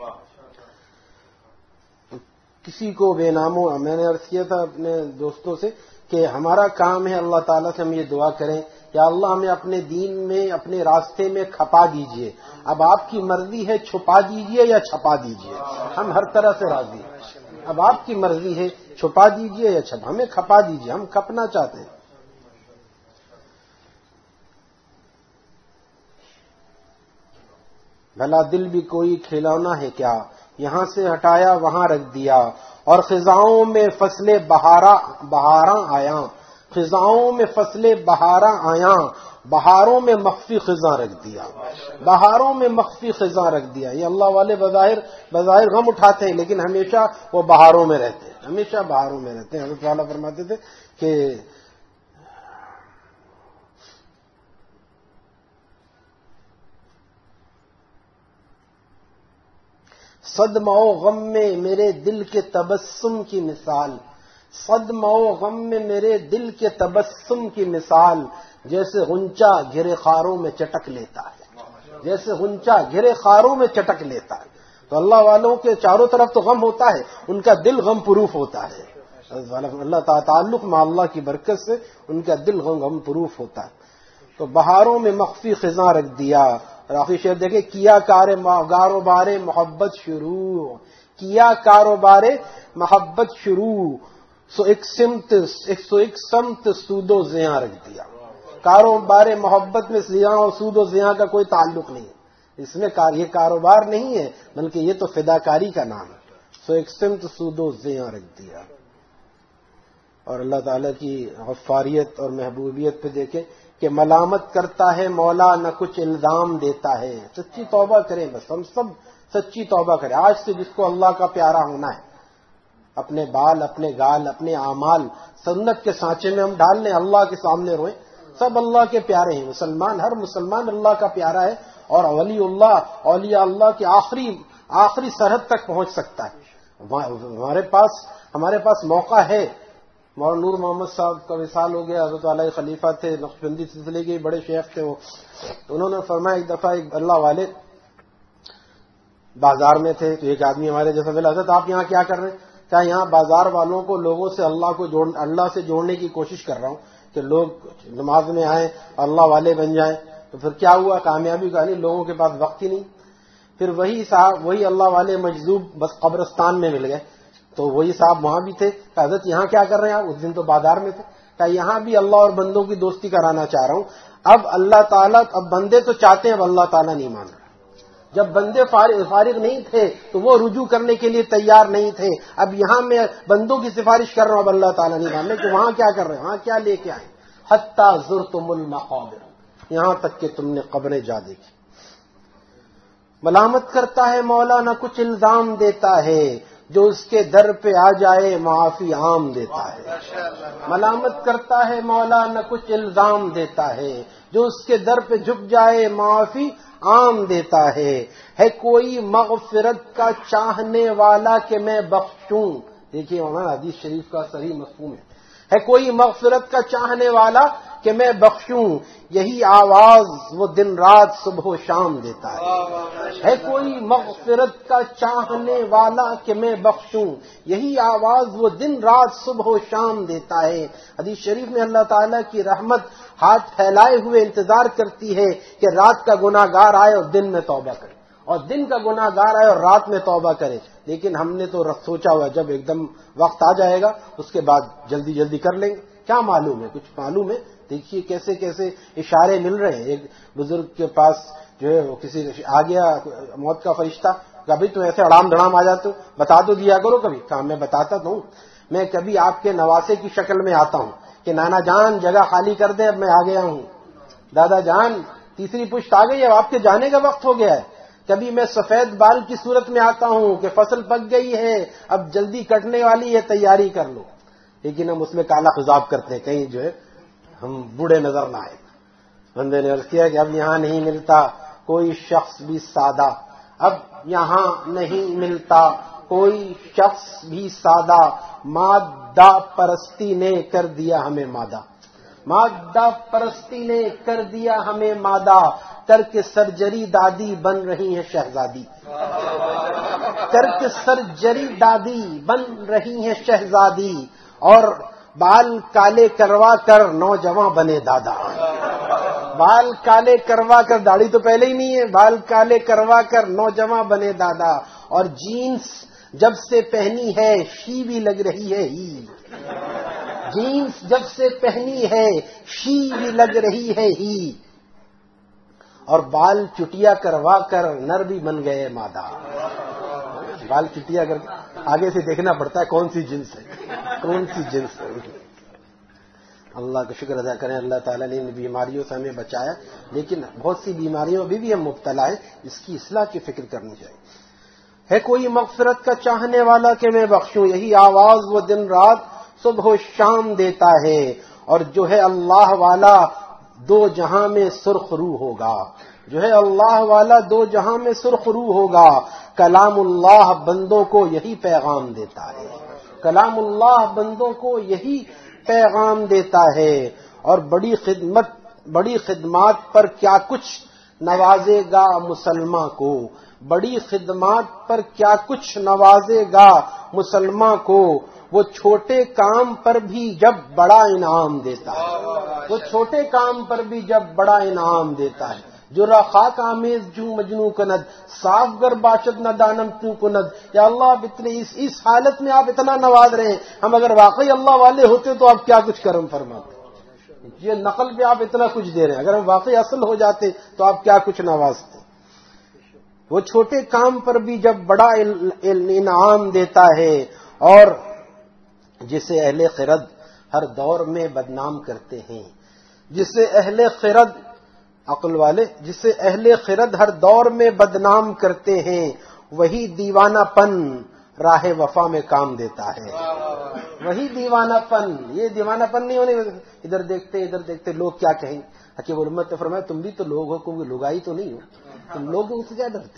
کسی کو بے نامو, میں نے عرض کیا تھا اپنے دوستوں سے کہ ہمارا کام ہے اللہ تعالیٰ سے ہم یہ دعا کریں یا اللہ ہمیں اپنے دین میں اپنے راستے میں کھپا دیجئے. اب آپ کی مرضی ہے چھپا دیجئے یا چھپا دیجئے, ہم ہر طرح سے راضی ہیں. اب آپ کی مرضی ہے چھپا دیجئے یا ہمیں کھپا دیجئے, ہم کھپنا چاہتے ہیں. بھلا دل بھی کوئی کھلونا ہے کیا, یہاں سے ہٹایا وہاں رکھ دیا. اور خزاؤں میں فصل بہاراں آیاں, خزاؤں میں فصل بہاراں آیاں, بہاروں میں مخفی خزاں رکھ دیا، بہاروں میں مخفی خزاں رکھ دیا. یہ اللہ والے بظاہر غم اٹھاتے ہیں لیکن ہمیشہ وہ بہاروں میں رہتے ہیں، ہمیشہ بہاروں میں رہتے ہیں. حضرت والا فرماتے تھے کہ صدمہ و غم میں میرے دل کے تبسم کی مثال، صدمہ و غم میں میرے دل کے تبسم کی مثال، جیسے غنچہ گھرے خاروں میں چٹک لیتا ہے، جیسے غنچہ گھرے خاروں میں چٹک لیتا ہے. تو اللہ والوں کے چاروں طرف تو غم ہوتا ہے، ان کا دل غم پروف ہوتا ہے. اللہ تعلق میں اللہ کی برکت سے ان کا دل غم پروف ہوتا ہے. تو بہاروں میں مخفی خزاں رکھ دیا. اور آخری شعر دیکھیں، کیا کاروبار محبت شروع، کیا کاروبار محبت شروع، سو ایک سمت سود و زیاں رکھ دیا. کاروبار محبت میں زیاں اور سود و زیاں کا کوئی تعلق نہیں ہے، اس میں یہ کاروبار نہیں ہے بلکہ یہ تو فداکاری کا نام ہے. سو ایک سمت سود و زیاں رکھ دیا. اور اللہ تعالیٰ کی غفاریت اور محبوبیت پہ دیکھیں کہ ملامت کرتا ہے مولا نہ کچھ الزام دیتا ہے. سچی توبہ کریں، بس ہم سب سچی توبہ کریں. آج سے جس کو اللہ کا پیارا ہونا ہے، اپنے بال، اپنے گال، اپنے اعمال سنت کے سانچے میں ہم ڈال لیں، اللہ کے سامنے روئیں. سب اللہ کے پیارے ہیں، مسلمان، ہر مسلمان اللہ کا پیارا ہے. اور ولی اللہ، اولیاء اللہ کی آخری سرحد تک پہنچ سکتا ہے. ہمارے پاس موقع ہے. مولانا نور محمد صاحب کا وصال ہو گیا، حضرت علیہ خلیفہ تھے، نقشبندی سلسلے کے بڑے شیخ تھے وہ. انہوں نے فرمایا ایک دفعہ ایک اللہ والے بازار میں تھے تو ایک آدمی ہمارے جیسا بولا، حضرت آپ یہاں کیا کر رہے ہیں؟ کیا یہاں بازار والوں کو لوگوں سے اللہ سے جوڑنے کی کوشش کر رہا ہوں کہ لوگ نماز میں آئیں، اللہ والے بن جائیں. تو پھر کیا ہوا؟ کامیابی کا نہیں، لوگوں کے پاس وقت ہی نہیں. پھر وہی اللہ والے مجذوب بس قبرستان میں مل گئے. تو وہی صاحب وہاں بھی تھے. حضرت یہاں کیا کر رہے ہیں آپ؟ اس دن تو بازار میں تھے. کہ یہاں بھی اللہ اور بندوں کی دوستی کرانا چاہ رہا ہوں. اب اللہ تعالیٰ، اب بندے تو چاہتے ہیں، اب اللہ تعالیٰ نہیں مان رہا. جب بندے فارغ نہیں تھے تو وہ رجوع کرنے کے لیے تیار نہیں تھے. اب یہاں میں بندوں کی سفارش کر رہا ہوں، اب اللہ تعالیٰ نہیں مان رہے کہ وہاں کیا کر رہے ہیں، وہاں کیا لے کے آئے. حتی زرتم المقابر، یہاں تک کہ تم نے قبریں جا دیکھی. ملامت کرتا ہے مولا نہ کچھ الزام دیتا ہے، جو اس کے در پہ آ جائے معافی عام دیتا ہے. ملامت کرتا ہے مولا نہ کچھ الزام دیتا ہے، جو اس کے در پہ جھک جائے معافی عام دیتا ہے. ہے کوئی مغفرت کا چاہنے والا کہ میں بخشوں. دیکھیے ہمارا حدیث شریف کا صحیح مفہوم ہے کوئی مغفرت کا چاہنے والا کہ میں بخشوں. یہی آواز وہ دن رات صبح و شام دیتا ہے کوئی مغفرت کا چاہنے والا کہ میں بخشوں. یہی آواز وہ دن رات صبح و شام دیتا ہے. حدیث شریف میں اللہ تعالیٰ کی رحمت ہاتھ پھیلائے ہوئے انتظار کرتی ہے کہ رات کا گناہ گار آئے اور دن میں توبہ کرے، اور دن کا گناہ گار آئے اور رات میں توبہ کرے. لیکن ہم نے تو سوچا ہوا جب ایک دم وقت آ جائے گا اس کے بعد جلدی کر لیں گے. کیا معلوم ہے؟ کچھ معلوم ہے؟ دیکھیے کیسے کیسے اشارے مل رہے ہیں. ایک بزرگ کے پاس جو ہے وہ کسی آ گیا موت کا فرشتہ، کبھی تو ایسے اڑام دھڑام آ جاتے ہو، بتا تو دیا کرو کبھی. کہا میں بتاتا تو ہوں، میں کبھی آپ کے نواسے کی شکل میں آتا ہوں کہ نانا جان جگہ خالی کر دیں، اب میں آ گیا ہوں. دادا جان تیسری پشت آ گئی، اب آپ کے جانے کا وقت ہو گیا ہے. کبھی میں سفید بال کی صورت میں آتا ہوں کہ فصل پک گئی ہے، اب جلدی کٹنے والی ہے، تیاری کر لو. لیکن ہم اس میں کالا خضاب کرتے ہیں کہیں جو ہے ہم بوڑھے نظر نہ آئے. بندے نے عرض کیا کہ اب یہاں نہیں ملتا کوئی شخص بھی سادہ، اب یہاں نہیں ملتا کوئی شخص بھی سادہ. مادہ پرستی نے کر دیا ہمیں مادہ، مادہ پرستی نے کر دیا ہمیں مادہ. کر کے سرجری دادی بن رہی ہیں شہزادی، کر کے سرجری دادی بن رہی ہیں شہزادی. اور بال کالے کروا کر نوجوان بنے دادا. بال کالے کروا کر، داڑھی تو پہلے ہی نہیں ہے، بال کالے کروا کر نوجوان بنے دادا. اور جینس جب سے پہنی ہے شی بھی لگ رہی ہے ہی، جینس جب سے پہنی ہے شی بھی لگ رہی ہے ہی. اور بال چٹیا کروا کر نر بھی بن گئے مادہ. بال چٹیا کر آگے سے دیکھنا پڑتا ہے کون سی جنس ہے، کون سی جنس ہے. اللہ کا شکر ادا کریں، اللہ تعالیٰ نے ان بیماریوں سے ہمیں بچایا، لیکن بہت سی بیماریوں میں بھی ہم مبتلا ہیں، اس کی اصلاح کی فکر کرنی چاہیے۔ ہے کوئی مغفرت کا چاہنے والا کہ میں بخشوں، یہی آواز وہ دن رات صبح و شام دیتا ہے، اور جو ہے اللہ والا دو جہاں میں سرخ رو ہوگا، جو ہے اللہ والا دو جہاں میں سرخ رو ہوگا۔ کلام اللہ بندوں کو یہی پیغام دیتا ہے، کلام اللہ بندوں کو یہی پیغام دیتا ہے، اور بڑی خدمات پر کیا کچھ نوازے گا مسلمان کو، بڑی خدمات پر کیا کچھ نوازے گا مسلمان کو، وہ چھوٹے کام پر بھی جب بڑا انعام دیتا ہے، وہ چھوٹے کام پر بھی جب بڑا انعام دیتا ہے۔ جو خاک آمیز جو مجنو کند، صاف گر باشد نہ دانم تو کند۔ یا اللہ آپ اتنے اس حالت میں آپ اتنا نواز رہے ہیں، ہم اگر واقعی اللہ والے ہوتے تو آپ کیا کچھ کرم فرماتے۔ یہ نقل پہ آپ اتنا کچھ دے رہے ہیں، اگر ہم واقعی اصل ہو جاتے تو آپ کیا کچھ نوازتے۔ وہ چھوٹے کام پر بھی جب بڑا انعام دیتا ہے، اور جسے اہل خرد ہر دور میں بدنام کرتے ہیں، جسے اہل خرد عقل والے جسے اہل خرد ہر دور میں بدنام کرتے ہیں، وہی دیوانہ پن راہ وفا میں کام دیتا ہے۔ وہی دیوانہ پن، یہ دیوانہ پن نہیں ہونے، ادھر دیکھتے لوگ کیا کہیں۔ حکیم الامت نے فرمایا تم بھی تو لوگ ہو، کوئی لگائی تو نہیں ہو، تم لوگ ان سے کیا ڈرتے۔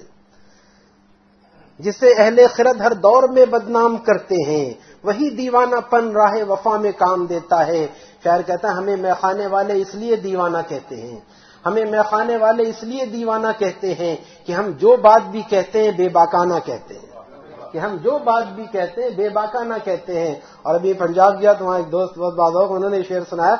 جسے اہل خرد ہر دور میں بدنام کرتے ہیں، وہی دیوانہ پن راہ وفا میں کام دیتا ہے۔ شاعر کہتا ہے ہمیں میخانے والے اس لیے دیوانہ کہتے ہیں، ہمیں میخانے والے اس لیے دیوانہ کہتے ہیں کہ ہم جو بات بھی کہتے ہیں بے باکانہ کہتے ہیں، کہ ہم جو بات بھی کہتے ہیں بے باکانہ کہتے ہیں۔ اور ابھی پنجاب گیا تو وہاں ایک دوست بہت بات ہو، انہوں نے شعر سنایا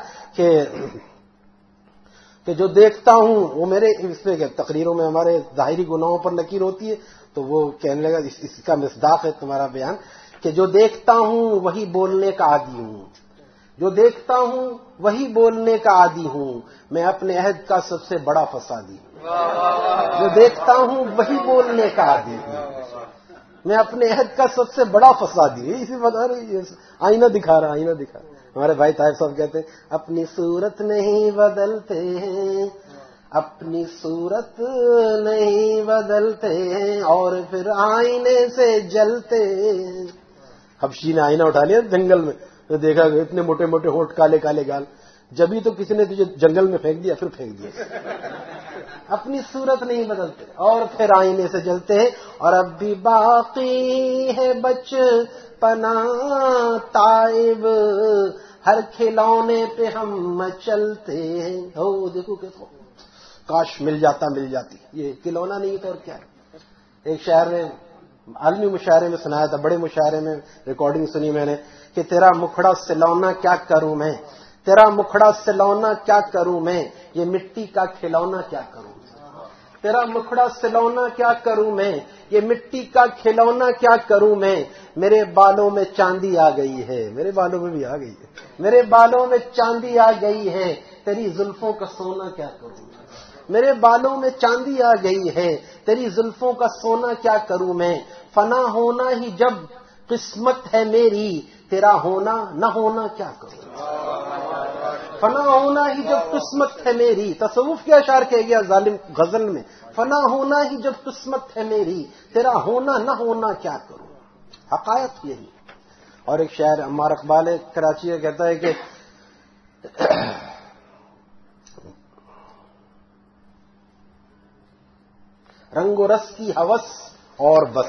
کہ جو دیکھتا ہوں وہ میرے اس میں تقریروں میں ہمارے ظاہری گناہوں پر نکیر ہوتی ہے، تو وہ کہنے لگا اس کا مصداق ہے تمہارا بیان، کہ جو دیکھتا ہوں وہی بولنے کا عادی ہوں، جو دیکھتا ہوں وہی بولنے کا عادی ہوں، میں اپنے عہد کا سب سے بڑا فسادی ہوں۔ جو دیکھتا ہوں وہی بولنے کا عادی ہوں، میں اپنے عہد کا سب سے بڑا فسادی ہوں۔ اسی بتا رہے آئینہ دکھا رہا، آئینہ دکھا رہا۔ ہمارے بھائی طاہر صاحب کہتے ہیں اپنی صورت نہیں بدلتے ہیں، اپنی صورت نہیں بدلتے ہیں، اور پھر آئینے سے جلتے ہیں۔ حبشی نے آئینہ اٹھا لیا جنگل میں، تو دیکھا کہ اتنے موٹے موٹے ہونٹ، کالے کالے گال، جبھی تو کسی نے تجھے جنگل میں پھینک دیا، پھر پھینک دیا۔ اپنی صورت نہیں بدلتے اور پھر آئینے سے جلتے ہیں، اور اب بھی باقی ہے بچپنا تائب، ہر کھلونے پہ ہم چلتے ہیں۔ ہو دیکھو کہ کاش مل جاتی، یہ کھلونا نہیں تو اور کیا ہے۔ ایک شاعر نے عالمی مشاعرے میں سنایا تھا، بڑے مشاعرے میں ریکارڈنگ سنی میں نے، کہ تیرا مکھڑا سلونا کیا کروں میں، تیرا مکھڑا سلونا کیا کروں میں، یہ مٹی کا کھلونا کیا کروں میں، تیرا مکھڑا سلونا کیا کروں میں، یہ مٹی کا کھلونا کیا کروں میں، میرے بالوں میں چاندی آ گئی ہے، میرے بالوں میں بھی آ گئی ہے، میرے بالوں میں چاندی آ گئی ہے، تیری زلفوں کا سونا کیا کروں میں، میرے بالوں میں چاندی آ گئی ہے، تیری زلفوں کا سونا کیا کروں میں، فنا ہونا ہی جب قسمت ہے میری، تیرا ہونا نہ ہونا کیا کروں، فنا ہونا ہی جب قسمت ہے میری۔ تصوف کے اشعار کہہ گیا ظالم غزل میں، فنا ہونا ہی جب قسمت ہے میری، تیرا ہونا نہ ہونا کیا کروں۔ حقائق یہی۔ اور ایک شاعر عمار اقبال کراچی کا کہتا ہے کہ رنگ و رس کی ہوس اور بس۔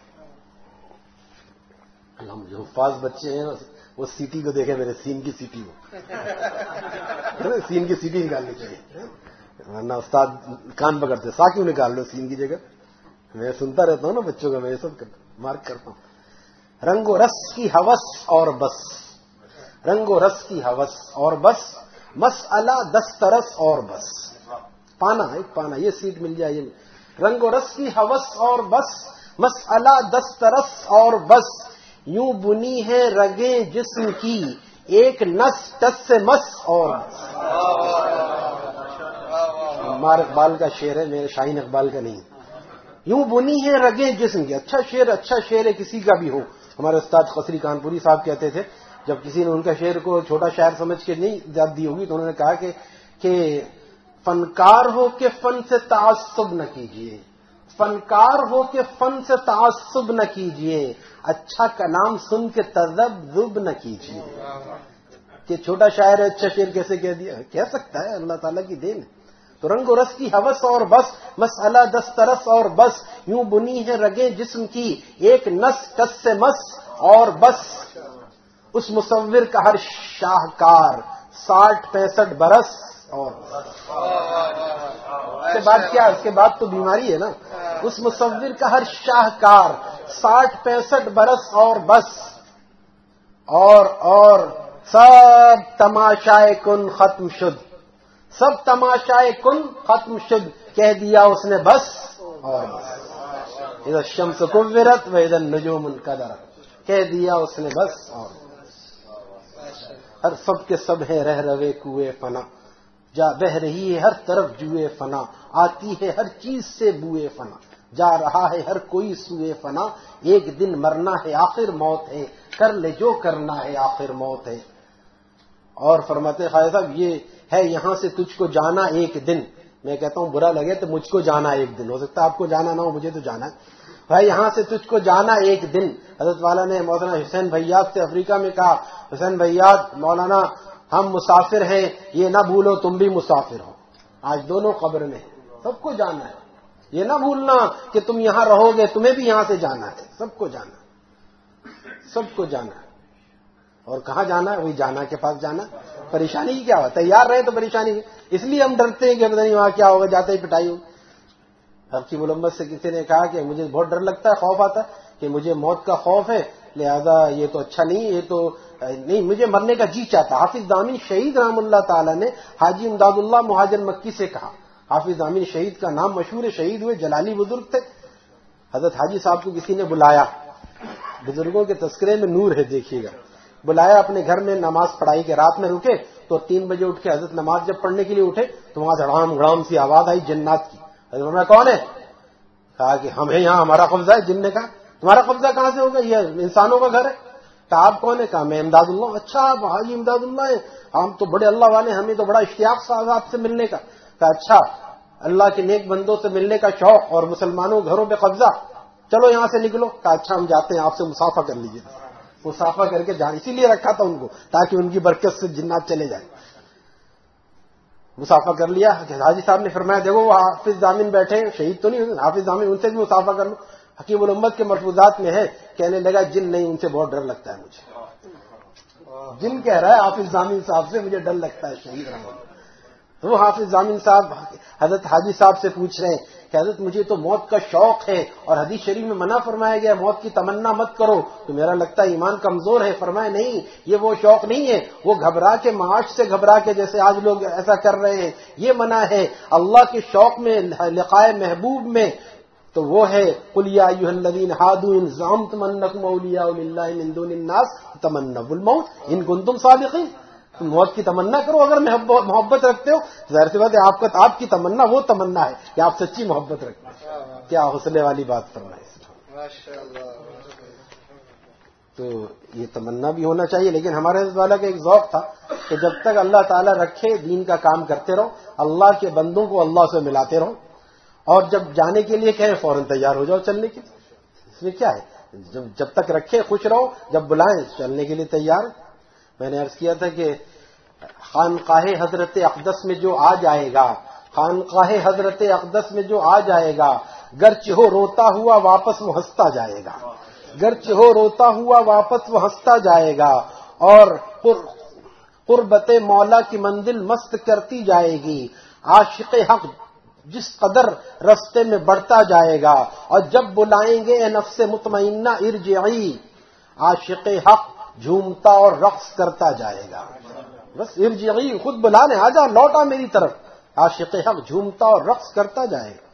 ہم جو حفاظ بچے ہیں وہ سیٹی کو دیکھیں، میرے سین کی سیٹی کو، سین کی سیٹی نکالنی چاہیے، ورنہ استاد کان پکڑتے، سا کیوں نکال لو سین کی جگہ۔ میں سنتا رہتا ہوں نا بچوں کا، میں یہ سب مارک کرتا ہوں۔ رنگ و رس کی ہوس اور بس، رنگ و رس کی ہوس اور بس، مسئلہ دسترس اور بس۔ پانا ایک پانا، یہ سیٹ مل جائے، یہ رنگ و رس کی ہوس اور بس، مسئلہ دسترس اور بس، یوں بنی ہے رگیں جسم کی ایک نس ٹس سے مس اور بس۔ عمار اقبال کا شعر ہے، میرے شاہین اقبال کا نہیں۔ یوں بنی ہے رگیں جسم کی، اچھا شعر ہے کسی کا بھی ہو۔ ہمارے استاد قصری کانپوری صاحب کہتے تھے جب کسی نے ان کا شعر کو چھوٹا شاعر سمجھ کے نہیں یاد دی ہوگی تو انہوں نے کہا کہ فنکار ہو کہ فن سے تعصب نہ کیجیے، فنکار ہو کہ فن سے تعصب نہ کیجیے، اچھا کلام سن کے تذبذب نہ کیجیے. کہ چھوٹا شاعر ہے اچھا شعر کیسے کہہ دیا؟ کہہ سکتا ہے، اللہ تعالیٰ کی دین ہے. تو رنگ و رس کی ہوس اور بس، مسئلہ دسترس اور بس، یوں بنی ہے رگیں جسم کی ایک نس کس سے مس اور بس. اس مصور کا ہر شاہکار 60-65 برس اور اس کے بعد کیا؟ اس کے بعد تو بیماری ہے نا. اس مصور کا ہر شاہکار 60-65 برس اور بس، اور سب تماشائے کن ختم شد، سب تماشائے کن ختم شد، کہہ دیا اس نے بس اور بس. اذا الشمس کورت واذا النجوم انکدرت، کہہ دیا اس نے بس اور بس. ہر سب کے سب ہے رہ روے کوئے فنا، جا بہ رہی ہے ہر طرف جوئے فنا، آتی ہے ہر چیز سے بوئے فنا، جا رہا ہے ہر کوئی سوئے فنا، ایک دن مرنا ہے آخر موت ہے، کر لے جو کرنا ہے آخر موت ہے. اور فرماتے خواجہ صاحب یہ ہے یہاں سے تجھ کو جانا ایک دن. میں کہتا ہوں برا لگے تو مجھ کو جانا ایک دن، ہو سکتا ہے آپ کو جانا نہ ہو، مجھے تو جانا ہے. بھائی یہاں سے تجھ کو جانا ایک دن. حضرت والا نے مولانا حسین بھیات سے افریقہ میں کہا، حسین بھیات مولانا ہم مسافر ہیں، یہ نہ بھولو تم بھی مسافر ہو. آج دونوں قبر میں ہیں، سب کو جانا ہے. یہ نہ بھولنا کہ تم یہاں رہو گے، تمہیں بھی یہاں سے جانا ہے. سب کو جانا ہے، سب کو جانا ہے. اور کہاں جانا ہے؟ وہی جانا کے پاس جانا. پریشانی کی کیا ہوا؟ تیار رہے تو پریشانی. اس لیے ہم ڈرتے ہیں کہ پتہ نہیں وہاں کیا ہوگا، جاتے ہی پٹائی ہو. حبشی ملمت سے کسی نے کہا کہ مجھے بہت ڈر لگتا ہے، خوف آتا ہے کہ مجھے موت کا خوف ہے، لہذا یہ تو اچھا نہیں، یہ تو نہیں، مجھے مرنے کا جی چاہتا. حافظ ضامن شہید رحم اللہ تعالی نے حاجی امداد اللہ مہاجر مکی سے کہا. حافظ ضامن شہید کا نام مشہور ہے، شہید ہوئے، جلالی بزرگ تھے. حضرت حاجی صاحب کو کسی نے بلایا، بزرگوں کے تذکرے میں نور ہے، دیکھیے گا. بلایا اپنے گھر میں، نماز پڑھائی کے رات میں رکے تو 3 بجے اٹھ کے حضرت نماز جب پڑھنے کے لیے اٹھے تو وہاں سے گڑام گڑام سی آواز آئی جنات کی. حضرت میں کون ہے؟ کہا کہ ہم ہیں یہاں، ہمارا قبضہ ہے. جن نے کہا تمہارا قبضہ کہاں سے ہوگا، یہ انسانوں کا گھر ہے. کہا آپ کون ہے؟ کہا میں امداد اللہ. اچھا آپ حاجی امداد اللہ ہیں، ہم تو بڑے اللہ والے، ہمیں تو بڑا اشتیاق صاحب آپ سے ملنے کا. کہا اچھا اللہ کے نیک بندوں سے ملنے کا شوق اور مسلمانوں گھروں پہ قبضہ، چلو یہاں سے نکلو. کہا اچھا ہم جاتے ہیں، آپ سے مسافہ کر لیجیے. مسافہ کر کے جان، اسی لیے رکھا تھا ان کو تاکہ ان کی برکت سے جنات چلے جائیں. مسافہ کر لیا. حاجی صاحب نے فرمایا دیکھو وہ حافظ ضامن بیٹھے ہیں، شہید تو نہیں ہوئے، حافظ ضامن، ان سے بھی مسافہ کر لو. حکیم الامت کے ملفوظات میں ہے، کہنے لگا جن نہیں، ان سے بہت ڈر لگتا ہے مجھے. جن کہہ رہا ہے حافظ ضامن صاحب سے مجھے ڈر لگتا ہے، شہید رحمۃ. وہ حافظ ضامن صاحب حضرت حاجی صاحب سے پوچھ رہے ہیں کہ حضرت مجھے تو موت کا شوق ہے اور حدیث شریف میں منع فرمایا گیا موت کی تمنا مت کرو، تو میرا لگتا ہے ایمان کمزور ہے. فرمایا نہیں، یہ وہ شوق نہیں ہے، وہ گھبرا کے، معاش سے گھبرا کے جیسے آج لوگ ایسا کر رہے ہیں، یہ منع ہے. اللہ کے شوق میں، لقائے محبوب میں تو وہ ہے قل یا ایھا الذین ھادوا ان زعمتم انکم اولیاء للہ من دون الناس تمنوا الموت ان کنتم صادقین. موت کی تمنا کرو اگر محبت رکھتے ہو. ظاہر سی بات ہے آپ کی تمنا وہ تمنا ہے کہ آپ سچی محبت رکھتے ہیں. کیا حوصلے والی بات فرمائی. تو یہ تمنا بھی ہونا چاہیے، لیکن ہمارے حضرت والا کا ایک ذوق تھا کہ جب تک اللہ تعالیٰ رکھے دین کا کام کرتے رہو، اللہ کے بندوں کو اللہ سے ملاتے رہو، اور جب جانے کے لیے کہیں فوراً تیار ہو جاؤ چلنے کے. اس میں کیا ہے، جب تک رکھے خوش رہو، جب بلائیں چلنے کے لیے تیار. میں نے عرض کیا تھا کہ خانقاہ حضرت اقدس میں جو آ جائے گا، خانقاہ حضرت اقدس میں جو آ جائے گا، گرچہ ہو روتا ہوا واپس وہ ہنستا جائے گا، گرچہ ہو روتا ہوا واپس وہ ہنستا جائے گا، اور قربت مولا کی منزل مست کرتی جائے گی. عاشق حق جس قدر رستے میں بڑھتا جائے گا، اور جب بلائیں گے اے نفس مطمئنہ ارجعی، عاشق حق جھومتا اور رقص کرتا جائے گا. بس ارجعی، خود بلانے آ جا، لوٹا میری طرف. عاشق حق جھومتا اور رقص کرتا جائے گا.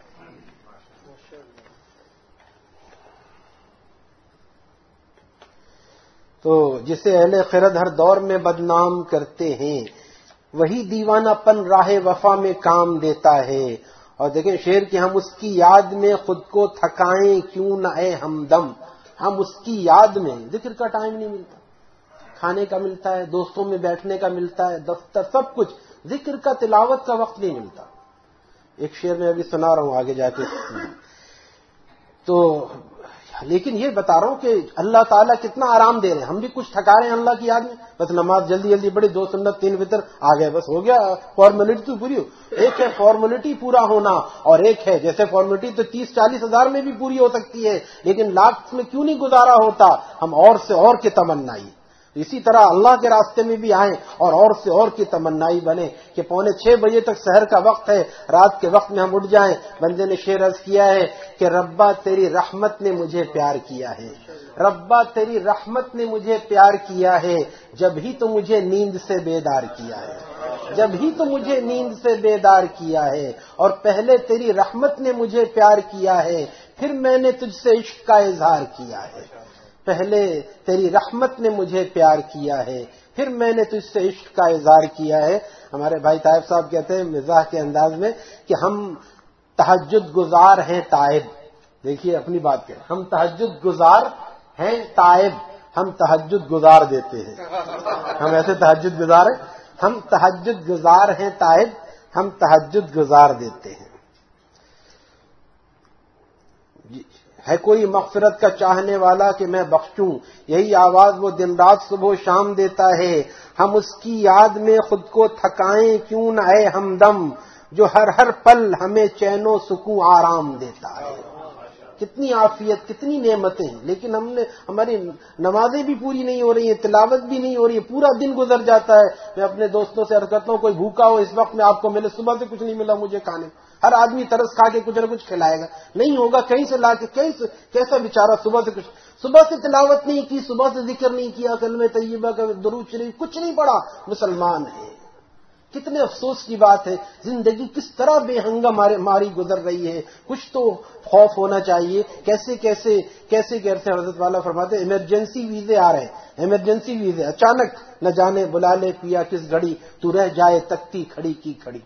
تو جسے اہل خرد ہر دور میں بدنام کرتے ہیں، وہی دیوانہ پن راہ وفا میں کام دیتا ہے. اور دیکھیں شعر کہ ہم اس کی یاد میں خود کو تھکائیں کیوں نہ اے ہمدم. ہم اس کی یاد میں، ذکر کا ٹائم نہیں ملتا، کھانے کا ملتا ہے، دوستوں میں بیٹھنے کا ملتا ہے، دفتر سب کچھ، ذکر کا تلاوت کا وقت نہیں ملتا. ایک شعر میں ابھی سنا رہا ہوں آگے جا کے. تو لیکن یہ بتا رہا ہوں کہ اللہ تعالیٰ کتنا آرام دے رہے ہیں. ہم بھی کچھ تھکا رہے ہیں اللہ کی یاد میں، بس نماز جلدی جلدی پڑھی، 2 سنت 3 وتر آ گئے، بس ہو گیا، فارمیلٹی تو پوری ہو. ایک ہے فارمیلٹی پورا ہونا، اور ایک ہے جیسے فارمیلٹی تو 30-40 ہزار میں بھی پوری ہو سکتی ہے، لیکن لاکھ میں کیوں نہیں گزارا ہوتا. ہم اور سے اور کی تمنائی، اسی طرح اللہ کے راستے میں بھی آئیں اور سے اور کی تمنائی بنے کہ 5:45 بجے تک سحر کا وقت ہے، رات کے وقت میں ہم اٹھ جائیں. بندے نے شعر عرض کیا ہے کہ ربا تیری رحمت نے مجھے پیار کیا ہے، ربا تیری رحمت نے مجھے پیار کیا ہے، جب ہی تو مجھے نیند سے بیدار کیا ہے، جب ہی تو مجھے نیند سے بیدار کیا ہے. اور پہلے تیری رحمت نے مجھے پیار کیا ہے، پھر میں نے تجھ سے عشق کا اظہار کیا ہے. پہلے تیری رحمت نے مجھے پیار کیا ہے، پھر میں نے تجھ سے عشق کا اظہار کیا ہے. ہمارے بھائی طائب صاحب کہتے ہیں مزاح کے انداز میں کہ ہم تہجد گزار ہیں تائب. دیکھیے اپنی بات کہیں، ہم تہجد گزار ہیں تائب، ہم تہجد گزار دیتے ہیں. ہم ایسے تہجد گزار ہیں، ہم تہجد گزار ہیں تائب، ہم تہجد گزار دیتے ہیں. ہے کوئی مغفرت کا چاہنے والا کہ میں بخشوں، یہی آواز وہ دن رات صبح و شام دیتا ہے. ہم اس کی یاد میں خود کو تھکائیں کیوں نہ اے ہمدم، جو ہر ہر پل ہمیں چین و سکون آرام دیتا ہے. کتنی عافیت، کتنی نعمتیں، لیکن ہماری نمازیں بھی پوری نہیں ہو رہی ہیں، تلاوت بھی نہیں ہو رہی ہے، پورا دن گزر جاتا ہے. میں اپنے دوستوں سے عرض کرتا ہوں کوئی بھوکا ہو اس وقت میں آپ کو ملے، صبح سے کچھ نہیں ملا مجھے کھانے، ہر آدمی ترس کھا کے کچھ نہ کچھ کھلائے گا، نہیں ہوگا کہیں سے لا کے، کیسا بیچارہ صبح سے تلاوت نہیں کی، صبح سے ذکر نہیں کیا، کلمہ طیبہ کا درود شریف کچھ نہیں پڑھا، مسلمان ہے. کتنے افسوس کی بات ہے، زندگی کس طرح بے ہنگم ماری گزر رہی ہے. کچھ تو خوف ہونا چاہیے. کیسے حضرت والا فرماتے ہیں ایمرجنسی ویزے آ رہے ہیں، ایمرجنسی ویزے، اچانک نہ جانے بلا لے پیا کس گھڑی، تو رہ جائے تکتی کھڑی کی کھڑی.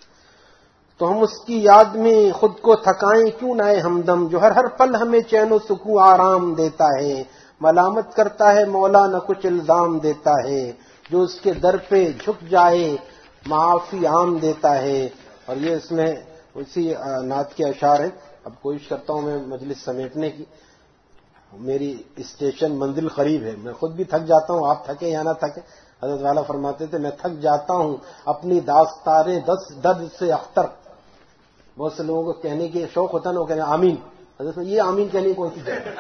تو ہم اس کی یاد میں خود کو تھکائیں کیوں نہ اے ہمدم، جو ہر ہر پل ہمیں چین و سکون آرام دیتا ہے. ملامت کرتا ہے مولا نہ کچھ الزام دیتا ہے، جو اس کے در پہ جھک جائے معافی عام دیتا ہے. اور یہ اس میں اسی نعت کے اشعار ہیں. اب کوشش کرتا ہوں میں مجلس سمیٹنے کی، میری اسٹیشن منزل قریب ہے، میں خود بھی تھک جاتا ہوں، آپ تھکے یا نہ تھکے. حضرت والا فرماتے تھے میں تھک جاتا ہوں اپنی داستانیں درد سے اختر. بہت سے لوگوں کو کہنے کے شوق ہوتا ہے نا، وہ کہنے آمین. حضرت یہ آمین کہنے کون سی جگہ؟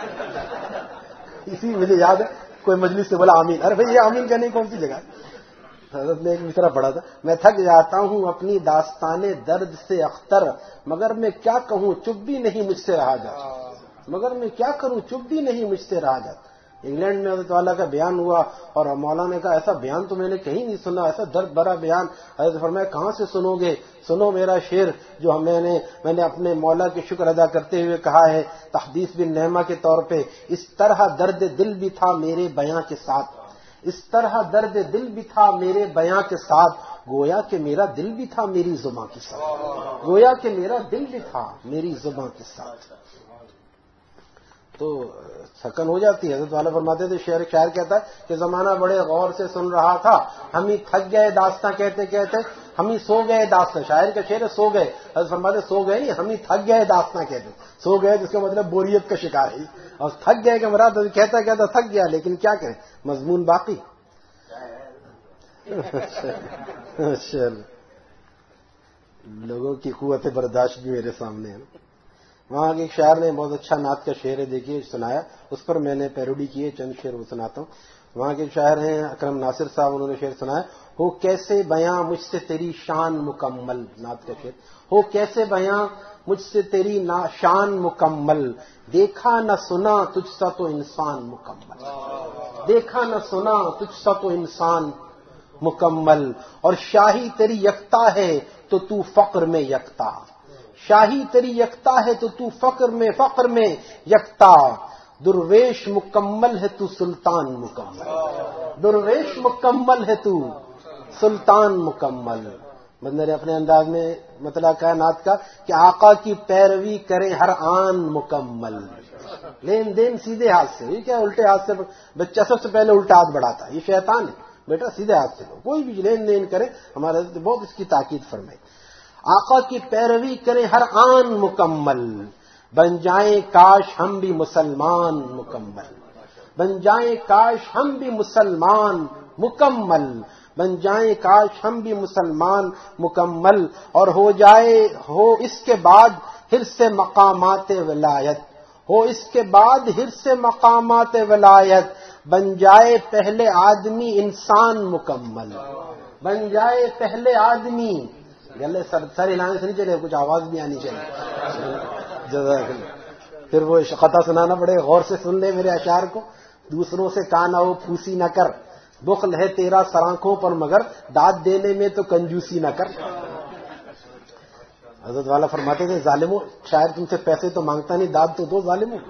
اسی مجھے یاد ہے کوئی مجلس سے بولا آمین، ارے بھائی یہ آمین کہنے کون سی جگہ؟ حضرت نے ایک مصرع پڑھا تھا، میں تھک جاتا ہوں اپنی داستانیں درد سے اختر، مگر میں کیا کہوں چپ بھی نہیں مجھ سے رہا جاتا، مگر میں کیا کروں چپ بھی نہیں مجھ سے رہا جاتا. انگلینڈ میں حضرت والا کا بیان ہوا اور مولانا نے کہا ایسا بیان تو میں نے کہیں نہیں سنا، ایسا درد بھرا بیان. حضرت فرمایا کہاں سے سنو گے، سنو میرا شعر جو میں نے اپنے مولا کے شکر ادا کرتے ہوئے کہا ہے تحدیث بن نعمہ کے طور پہ. اس طرح درد دل بھی تھا میرے بیاں کے ساتھ، اس طرح درد دل بھی تھا میرے بیاں کے ساتھ، گویا کہ میرا دل بھی تھا میری زباں کے ساتھ، گویا کہ میرا دل بھی تھا میری زباں کے ساتھ. تو تھکن ہو جاتی ہے. حضرت والا فرماتے تھے شاعر کہتا ہے کہ زمانہ بڑے غور سے سن رہا تھا، ہم ہی تھک گئے داستاں کہتے کہتے، ہم ہی سو گئے داستاں. شاعر کا شعر ہے سو گئے، حضرت فرماتے سو گئے نہیں، ہم ہی تھک گئے داستاں کہتے. سو گئے جس کا مطلب بوریت کا شکار ہے، اور تھک گئے کہ مراد کہتا تھک گیا، لیکن کیا کریں مضمون باقی. لوگوں کی قوت برداشت بھی میرے سامنے ہے. وہاں کے ایک شاعر نے بہت اچھا نعت کا شعر ہے، دیکھیے سنایا، اس پر میں نے پیروڈی کی ہے، چند شعر وہ سناتا ہوں. وہاں کے شاعر ہیں اکرم ناصر صاحب، انہوں نے شعر سنایا ہو کیسے بیاں مجھ سے تیری شان مکمل. نعت کا شعر ہو کیسے بیاں مجھ سے تیری شان مکمل، دیکھا نہ سنا تجھ سا تو انسان مکمل، دیکھا نہ سنا تجھ سا تو انسان مکمل. اور شاہی تیری یکتا ہے تو فقر میں یکتا، شاہی تیری یکتا ہے تو فقر میں یکتا. درویش مکمل ہے تو سلطان مکمل، درویش مکمل ہے تو سلطان مکمل. بندے نے اپنے انداز میں مطلع کائنات کا کہ آقا کی پیروی کریں ہر آن مکمل. لین دین سیدھے ہاتھ سے. یہ کیا الٹے ہاتھ سے؟ بچہ سب سے پہلے الٹا ہاتھ بڑھاتا ہے، یہ شیطان ہے. بیٹا سیدھے ہاتھ سے لو، کوئی بھی لین دین کرے. ہمارے حضرت بہت اس کی تاکید فرمائی. آقا کی پیروی کریں ہر آن مکمل، بن جائیں کاش ہم بھی مسلمان مکمل. بن جائیں کاش ہم بھی مسلمان مکمل. بن جائیں کاش ہم بھی مسلمان مکمل. اور ہو اس کے بعد حرص مقامات ولایت. ہو اس کے بعد حرص مقامات ولایت. بن جائے پہلے آدمی انسان مکمل. بن جائے پہلے آدمی. گلے سر ہلانے سے نہیں چلے، کچھ آواز بھی آنی چاہیے. جزاک اللہ. پھر وہ قطع سنانا پڑے. غور سے سن لے میرے اشعار کو. دوسروں سے کانا ہو پھوسی نہ کر، بخل ہے تیرا سرانکھوں پر مگر داد دینے میں تو کنجوسی نہ کر. حضرت والا فرماتے تھے ظالموں، شاید تم سے پیسے تو مانگتا نہیں، داد تو دو ظالموں.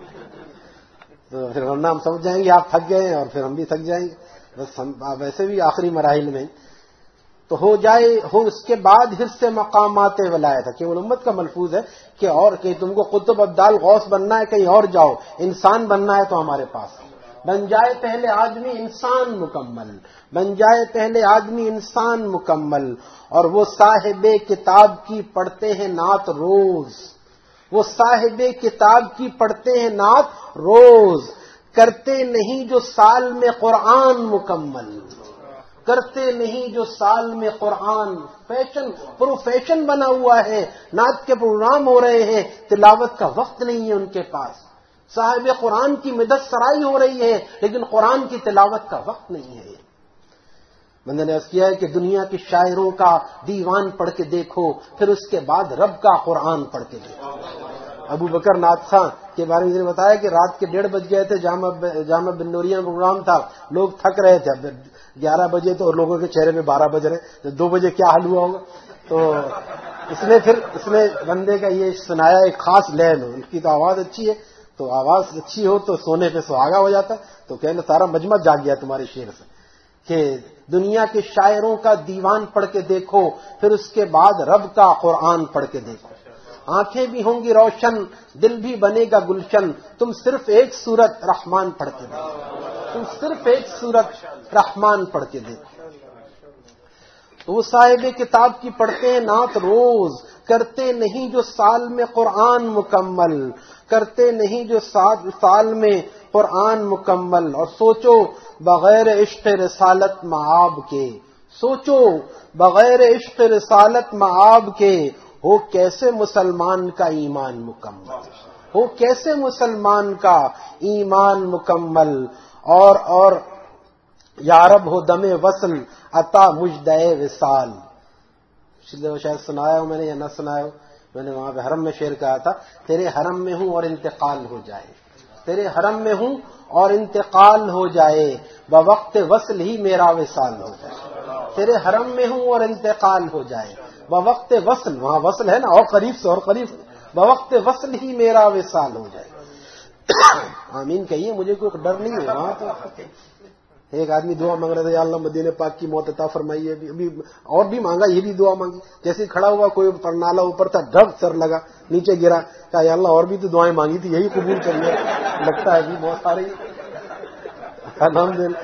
تو پھر ورنہ ہم سمجھ جائیں گے آپ تھک گئے اور پھر ہم بھی تھک جائیں گے. بس ہم ویسے بھی آخری مراحل میں. تو ہو اس کے بعد حرص مقامات ولایت ہے. کیونکہ امت کا ملفوظ ہے کہ تم کو قطب ابدال غوث بننا ہے کہیں اور جاؤ، انسان بننا ہے تو ہمارے پاس. بن جائے پہلے آدمی انسان مکمل. بن جائے پہلے آدمی انسان مکمل. اور وہ صاحب کتاب کی پڑھتے ہیں نعت روز. وہ صاحب کتاب کی پڑھتے ہیں نعت روز. کرتے نہیں جو سال میں قرآن مکمل. کرتے نہیں جو سال میں قرآن. فیشن پروفیشن بنا ہوا ہے. نعت کے پروگرام ہو رہے ہیں، تلاوت کا وقت نہیں ہے ان کے پاس. صاحب قرآن کی مدد سرائی ہو رہی ہے لیکن قرآن کی تلاوت کا وقت نہیں ہے. بندے نے عرض کیا ہے کہ دنیا کے شاعروں کا دیوان پڑھ کے دیکھو، پھر اس کے بعد رب کا قرآن پڑھ کے دیکھو. ابو بکر نعت خاں کے بارے میں بتایا کہ رات کے 1:30 بج گئے تھے، جامع بن نوریہ پروگرام تھا، لوگ تھک رہے تھے. 11 بجے تو لوگوں کے چہرے پہ 12 بج رہے، 2 بجے کیا حال ہوا ہوگا. تو اس نے بندے کا یہ سنایا ایک خاص لے میں. ان کی تو آواز اچھی ہے، تو آواز اچھی ہو تو سونے پہ سہاگا ہو جاتا. تو کہنا سارا مجمع جاگ گیا تمہارے شعر سے کہ دنیا کے شاعروں کا دیوان پڑھ کے دیکھو، پھر اس کے بعد رب کا قرآن پڑھ کے دیکھو. آنکھیں بھی ہوں گی روشن، دل بھی بنے گا گلشن. تم صرف ایک سورت رحمان پڑھ کے دیکھو. تم صرف ایک سورت رحمان پڑھ کے دیکھو. تو وہ صاحب کتاب کی پڑھتے ہیں نعت روز. کرتے نہیں جو سال میں قرآن مکمل. کرتے نہیں جو سال میں قرآن مکمل. اور سوچو بغیر عشق رسالت معاب کے. سوچو بغیر عشق رسالت معاب کے. ہو کیسے مسلمان کا ایمان مکمل. ہو کیسے مسلمان کا ایمان مکمل. اور یارب ہو دم وصل عطا مجدے وصال. شاید سنایا ہو میں نے یا نہ سنایا ہو. میں نے وہاں پہ حرم میں شعر کہا تھا، تیرے حرم میں ہوں اور انتقال ہو جائے. تیرے حرم میں ہوں اور انتقال ہو جائے. بوقت وصل ہی میرا وصال ہو جائے. تیرے حرم میں ہوں اور انتقال ہو جائے. بوقت وصل، وہاں وصل ہے نا، اور قریب سے اور قریب. بوقت وصل ہی میرا وصال ہو جائے. آمین کہیے، مجھے کوئی ڈر نہیں ہے. وہاں تو ایک آدمی دعا مانگ رہا تھا، یا اللہ مدینہ پاک کی موت عطا فرمائیے. ابھی اور بھی مانگا، یہ بھی دعا مانگی. جیسے کھڑا ہوا کوئی پرنالا اوپر تھا، ڈھب سر لگا، نیچے گرا. کہا یا اللہ اور بھی تو دعائیں مانگی تھی، یہی قبول کر لیا. لگتا ہے ابھی بہت سارے. الحمدللہ.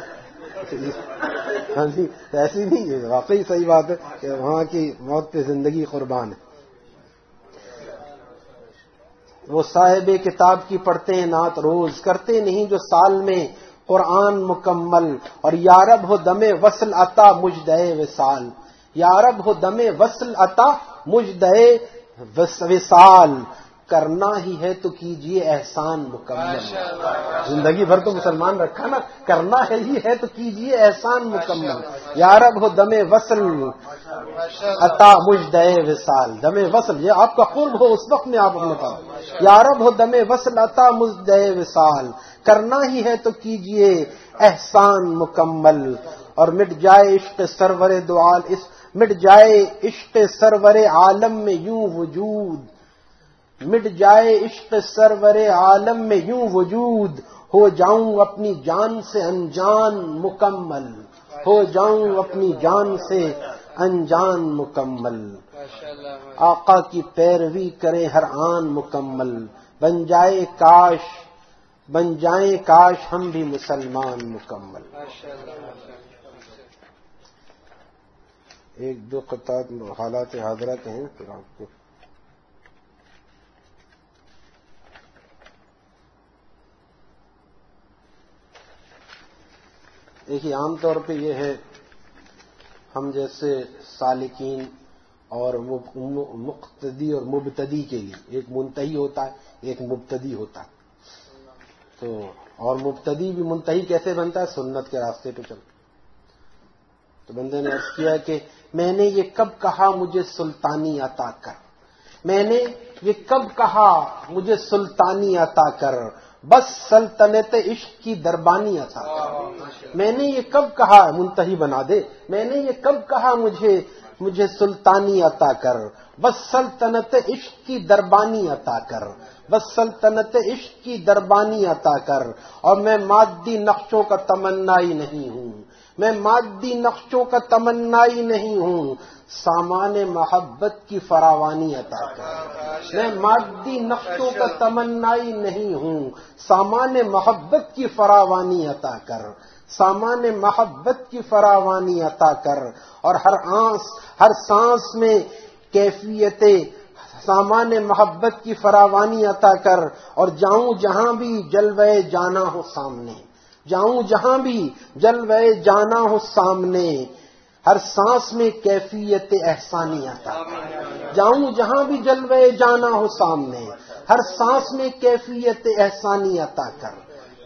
ہاں جی، ایسی نہیں ہے، واقعی صحیح بات ہے کہ وہاں کی موت پہ زندگی قربان ہے. وہ صاحب کتاب کی پڑھتے ہیں نعت روز. کرتے نہیں جو سال میں قرآن مکمل. اور یارب ہو دم وصل عطا مجدے وصال. یارب ہو دم وصل عطا مجدے وصال. کرنا ہی ہے تو کیجئے احسان مکمل. زندگی بھر تو مسلمان رکھا نا، کرنا ہی ہے تو کیجئے احسان مکمل. یارب ہو دم وصل عطا مجدے وصال. دم وصل یہ آپ کا قرب ہو اس وقت میں آپ اپنے پاس. یارب ہو دم وصل عطا مجدے وصال. کرنا ہی ہے تو کیجئے احسان مکمل. اور مٹ جائے عشق سرور دعال، مٹ جائے عشق سرور عالم میں یوں وجود. مٹ جائے عشق سرور عالم میں یوں وجود. ہو جاؤں اپنی جان سے انجان مکمل. ہو جاؤں اپنی جان سے انجان مکمل، آقا کی پیروی کریں ہر آن مکمل، بن جائیں کاش ہم بھی مسلمان مکمل۔ ایک دو قطعات حالات حاضرہ کے ہیں پھر آپ کو دیکھیے، عام طور پہ یہ ہے ہم جیسے سالکین اور مقتدی اور مبتدی کے لیے ایک منتہی ہوتا ہے، ایک مبتدی ہوتا ہے، تو اور مبتدی بھی منتہی کیسے بنتا ہے؟ سنت کے راستے پہ چل۔ تو بندے نے عرض کیا کہ میں نے یہ کب کہا مجھے سلطانی عطا کر، میں نے یہ کب کہا مجھے سلطانی عطا کر، بس سلطنت عشق کی دربانی عطا کر۔ میں نے یہ کب کہا، منتہی بنا دے، میں نے یہ کب کہا مجھے سلطانی عطا کر، بس سلطنت عشق کی دربانی عطا کر، بس سلطنت عشق کی دربانی عطا کر۔ اور میں مادی نقشوں کا تمنائی نہیں ہوں، میں مادی نقشوں کا تمنائی نہیں ہوں، سامان محبت کی فراوانی عطا کر۔ میں مادی نقشوں کا تمنائی نہیں ہوں، سامان محبت کی فراوانی عطا کر، سامان محبت کی فراوانی عطا کر۔ اور ہر سانس میں کیفیت سامان محبت کی فراوانی عطا کر۔ اور جاؤں جہاں بھی جلوے جانا ہو سامنے، جاؤں جہاں بھی جلوے جانا ہو سامنے، ہر سانس میں کیفیت احسانی عطا کر۔ جاؤں جہاں بھی جلوے جانا ہو سامنے، ہر سانس میں کیفیت احسانی عطا کر۔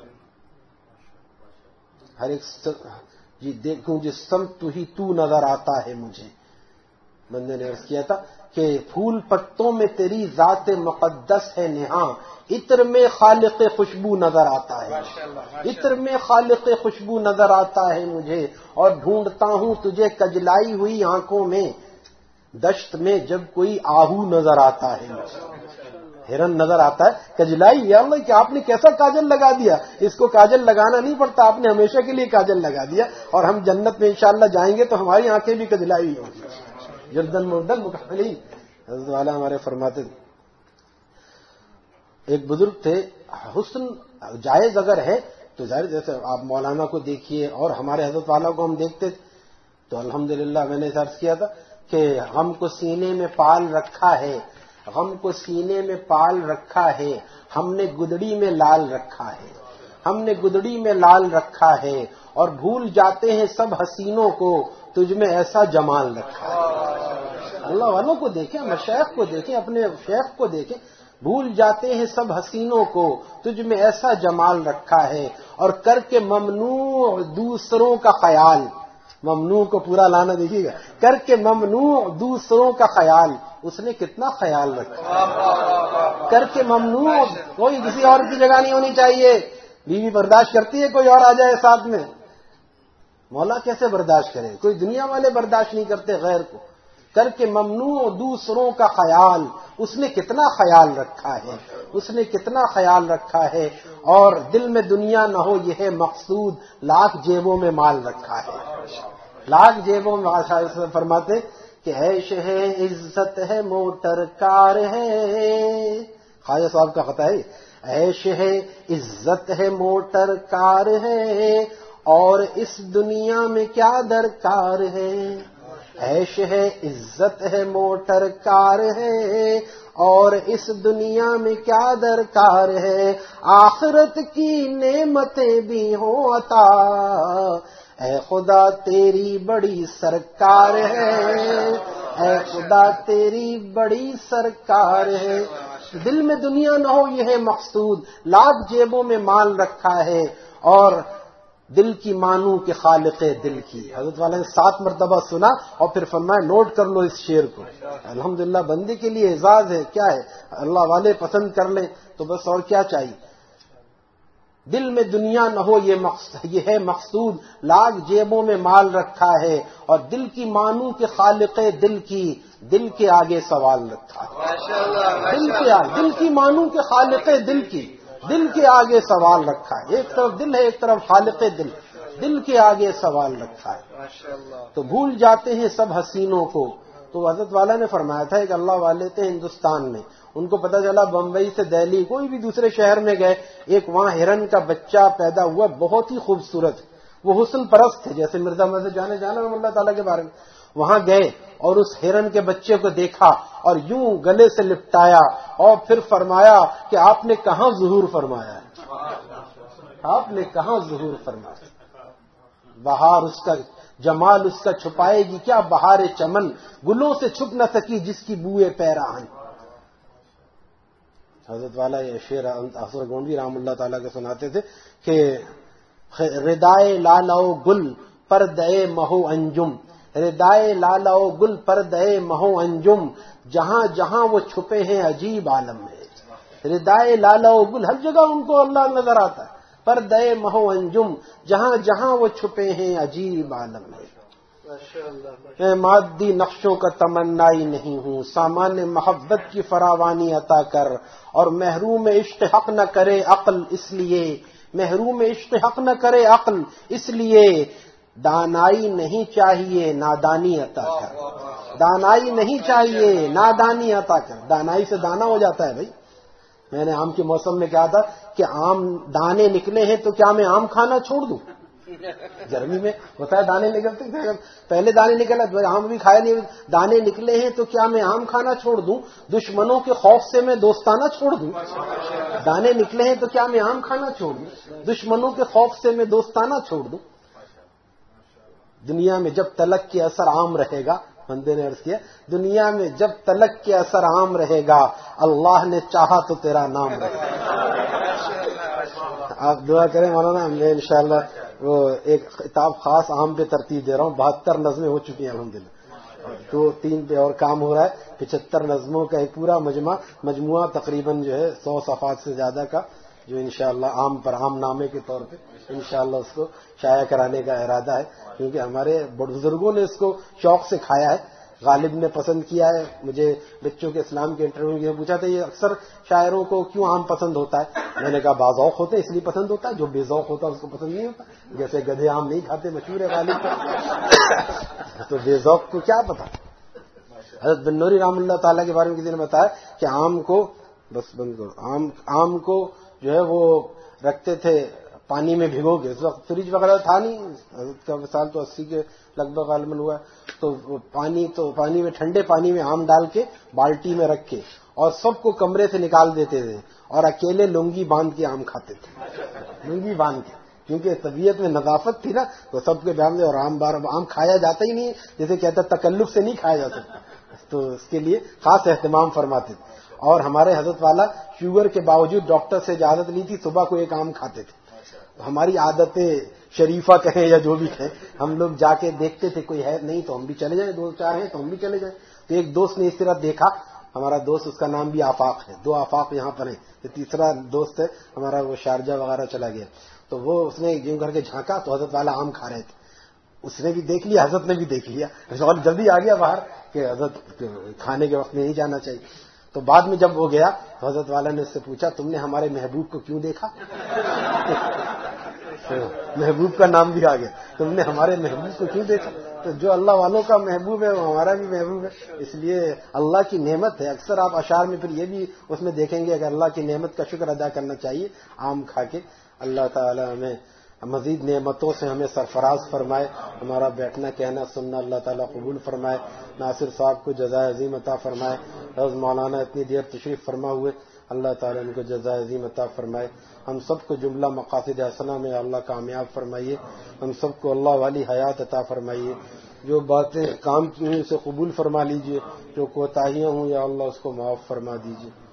ہر ایک جی دیکھوں جس سمت ہی تو نظر آتا ہے مجھے۔ بندے نے عرض کیا تھا کہ پھول پتوں میں تیری ذات مقدس ہے نہاں، عطر میں خالق خوشبو نظر آتا ہے، عطر میں خالق خوشبو نظر آتا ہے مجھے۔ اور ڈھونڈتا ہوں تجھے کجلائی ہوئی آنکھوں میں، دشت میں جب کوئی آہو نظر آتا ہے مجھے، ہرن نظر آتا ہے، کجلائی، یا اللہ کہ آپ نے کیسا کاجل لگا دیا، اس کو کاجل لگانا نہیں پڑتا، آپ نے ہمیشہ کے لیے کاجل لگا دیا، اور ہم جنت میں انشاءاللہ جائیں گے تو ہماری آنکھیں بھی کجلائی ہوں گی۔ جلدن مردن مکحلین۔ حضرت والا ہمارے فرماتے تھے، ایک بزرگ تھے، حسن جائز اگر ہے تو ظاہر جیسے آپ مولانا کو دیکھیے اور ہمارے حضرت والا کو ہم دیکھتے تھے تو الحمدللہ میں نے عرض کیا تھا کہ غم کو سینے میں پال رکھا ہے، غم کو سینے میں پال رکھا ہے، ہم نے گدڑی میں لال رکھا ہے، ہم نے گدڑی میں لال رکھا ہے، اور بھول جاتے ہیں سب حسینوں کو، تجھ میں ایسا جمال رکھا ہے۔ اللہ والوں کو دیکھیں، مشائخ کو دیکھیں، اپنے شیخ کو دیکھیں، بھول جاتے ہیں سب حسینوں کو، تجھ میں ایسا جمال رکھا ہے۔ اور کر کے ممنوع دوسروں کا خیال، ممنوع کو پورا لانا دیکھیے گا، کر کے ممنوع دوسروں کا خیال، اس نے کتنا خیال رکھا، کر کے ممنوع، کوئی کسی اور کی جگہ نہیں ہونی چاہیے۔ بیوی برداشت کرتی ہے کوئی اور آ جائے ساتھ میں، مولا کیسے برداشت کرے، کوئی دنیا والے برداشت نہیں کرتے غیر کو۔ کر کے ممنوع دوسروں کا خیال، اس نے کتنا خیال رکھا ہے، اس نے کتنا خیال رکھا ہے۔ اور دل میں دنیا نہ ہو یہ ہے مقصود، لاکھ جیبوں میں مال رکھا ہے، لاکھ جیبوں میں۔ فرماتے کہ عیش ہے عزت ہے موٹر کار ہے، خواجہ صاحب کا خطا ہے، عیش ہے عزت ہے موٹر کار ہے، اور اس دنیا میں کیا درکار ہے۔ عیش ہے عزت ہے موٹر کار ہے، اور اس دنیا میں کیا درکار ہے، آخرت کی نعمتیں بھی ہوں عطا، اے خدا تیری بڑی سرکار ہے، اے خدا تیری بڑی سرکار ہے۔ دل میں دنیا نہ ہو یہ ہے مقصود، لاکھ جیبوں میں مال رکھا ہے، اور دل کی مانو کہ خالق دل کی۔ حضرت والا نے 7 مرتبہ سنا اور پھر فرمایا نوٹ کر لو اس شعر کو۔ الحمدللہ بندے کے لیے اعزاز ہے، کیا ہے، اللہ والے پسند کر لیں تو بس اور کیا چاہیے۔ دل میں دنیا نہ ہو یہ ہے مقصود، لاکھ جیبوں میں مال رکھا ہے، اور دل کی مانو کہ خالق دل کی، دل کے آگے سوال رکھا ہے۔ دل کی مانو کہ خالق دل کی، دل کے آگے سوال رکھا ہے۔ ایک طرف دل ہے، ایک طرف خالق دل، دل کے آگے سوال رکھا ہے، تو بھول جاتے ہیں سب حسینوں کو. تو حضرت والا نے فرمایا تھا ایک اللہ والے تھے ہندوستان میں، ان کو پتا چلا بمبئی سے دہلی کوئی بھی دوسرے شہر میں گئے، ایک وہاں ہرن کا بچہ پیدا ہوا، بہت ہی خوبصورت، وہ حسن پرست تھے جیسے مرزا مسجد جانا اللہ تعالیٰ کے بارے میں. وہاں گئے اور اس ہرن کے بچے کو دیکھا اور یوں گلے سے لپٹایا اور پھر فرمایا کہ آپ نے کہاں ظہور فرمایا ہے، آپ نے کہاں ظہور فرمایا. بہار اس کا جمال اس کا چھپائے گی کیا، بہار چمن گلوں سے چھپ نہ سکی جس کی بوئے پیراہن. حضرت والا یہ شعر اثر گونڈی رحم اللہ تعالیٰ کے سناتے تھے کہ ردائے لالاؤ گل پردئے مہو انجم، ردائے لالاؤ گل پردئے مہو انجم، جہاں جہاں وہ چھپے ہیں عجیب عالم میں. ردائے لالاؤ گل ہر جگہ ان کو اللہ نظر آتا ہے، پردئے مہو انجم، جہاں جہاں وہ چھپے ہیں عجیب عالم میں. میں مادی نقشوں کا تمنائی نہیں ہوں، سامان محبت کی فراوانی عطا کر، اور محروم عشق حق نہ کرے عقل اس لیے، محروم عشق حق نہ کرے عقل اس لیے، دانائی نہیں چاہیے نادانی عطا کر، دانائی نہیں چاہیے نادانی عطا کر. دانائی سے دانا ہو جاتا ہے بھائی. میں نے آم کے موسم میں کہا تھا کہ آم دانے نکلے ہیں تو کیا میں آم کھانا چھوڑ دوں؟ گرمی میں ہوتا ہے دانے نکلتے ہیں، پہلے دانے نکلا تو آم بھی کھایا نہیں، دانے نکلے ہیں تو کیا میں آم کھانا چھوڑ دوں؟ دشمنوں کے خوف سے میں دوستانہ چھوڑ دوں؟ دانے نکلے ہیں تو کیا میں آم کھانا چھوڑ دوں؟ دشمنوں کے خوف سے میں دوستانہ چھوڑ دوں؟ دنیا میں جب تلک کے اثر عام رہے گا، بندے نے عرض کیا دنیا میں جب تلک کے اثر عام رہے گا، اللہ نے چاہا تو تیرا نام رہے گا. آپ دعا کریں مولانا، میں انشاءاللہ وہ ایک کتاب خاص عام پہ ترتیب دے رہا ہوں، 72 نظمیں ہو چکی ہیں الحمدللہ، 2-3 پہ اور کام ہو رہا ہے، 75 نظموں کا ایک پورا مجموعہ تقریباً جو ہے 100 صفحات سے زیادہ کا، جو انشاءاللہ عام پر عام نامے کے طور پہ انشاءاللہ اس کو شائع کرانے کا ارادہ ہے، کیونکہ ہمارے بزرگوں نے اس کو شوق سے کھایا ہے. غالب نے پسند کیا ہے. مجھے بچوں کے اسلام کے انٹرویو میں پوچھا تھا یہ اکثر شاعروں کو کیوں عام پسند ہوتا ہے؟ میں نے کہا باذوق ہوتے اس لیے پسند ہوتا ہے، جو بے ذوق ہوتا ہے اس کو پسند نہیں ہوتا. جیسے گدھے عام نہیں کھاتے، مشہور ہے غالب کا، تو بے ذوق کو کیا پتا. حضرت بن نوری رحم اللہ تعالیٰ کے بارے میں کسی نے بتایا کہ آم کو بس بند کرو، آم کو جو ہے وہ رکھتے تھے پانی میں بھگو کے، اس وقت فریج وغیرہ تھا نہیں، حضرت کا وصال تو 80 کے لگ بھگ غالباً ہوا ہے، تو پانی میں ٹھنڈے پانی میں آم ڈال کے بالٹی میں رکھ کے اور سب کو کمرے سے نکال دیتے تھے اور اکیلے لنگی باندھ کے آم کھاتے تھے، لنگی باندھ کے، کیونکہ طبیعت میں نظافت تھی نا تو سب کے بیان میں. اور آم کھایا جاتا ہی نہیں، جیسے کہتا تکلف سے نہیں کھایا جا سکتا، تو اس کے لیے خاص اہتمام فرماتے تھے. اور ہمارے حضرت والا شوگر کے باوجود ڈاکٹر سے اجازت لی تھی، صبح کو ایک آم کھاتے تھے. ہماری عادتیں شریفہ کہیں یا جو بھی کہیں، ہم لوگ جا کے دیکھتے تھے کوئی ہے نہیں تو ہم بھی چلے جائیں، 2-4 ہیں تو ہم بھی چلے جائیں. تو ایک دوست نے اس طرح دیکھا، ہمارا دوست اس کا نام بھی آفاق ہے، 2 آفاق یہاں پر ہیں، تیسرا دوست ہے ہمارا وہ شارجہ وغیرہ چلا گیا. تو وہ اس نے یوں کر کے جھانکا تو حضرت والا آم کھا رہے تھے، اس نے بھی دیکھ لیا، حضرت نے بھی دیکھ لیا، اور جلدی آ گیا باہر کہ حضرت کھانے کے وقت میں نہیں جانا چاہیے. تو بعد میں جب وہ گیا تو حضرت والا نے اس سے پوچھا تم نے ہمارے محبوب کو کیوں دیکھا؟ محبوب کا نام بھی آ گیا، تم نے ہمارے محبوب کو کیوں دیکھا؟ تو جو اللہ والوں کا محبوب ہے وہ ہمارا بھی محبوب ہے، اس لیے اللہ کی نعمت ہے. اکثر آپ اشعار میں پھر یہ بھی اس میں دیکھیں گے، اگر اللہ کی نعمت کا شکر ادا کرنا چاہیے آم کھا کے. اللہ تعالی ہمیں مزید نعمتوں سے ہمیں سرفراز فرمائے، ہمارا بیٹھنا کہنا سننا اللہ تعالیٰ قبول فرمائے. ناصر صاحب کو جزائے عظیم عطا فرمائے. حضرت مولانا اتنی دیر تشریف فرما ہوئے، اللہ تعالیٰ ان کو جزائے عظیم عطا فرمائے. ہم سب کو جملہ مقاصد حسنہ میں اللہ کامیاب فرمائیے. ہم سب کو اللہ والی حیات عطا فرمائیے. جو باتیں کام کی ہیں اسے قبول فرما لیجئے، جو کوتاہیاں ہوں یا اللہ اس کو معاف فرما دیجئے.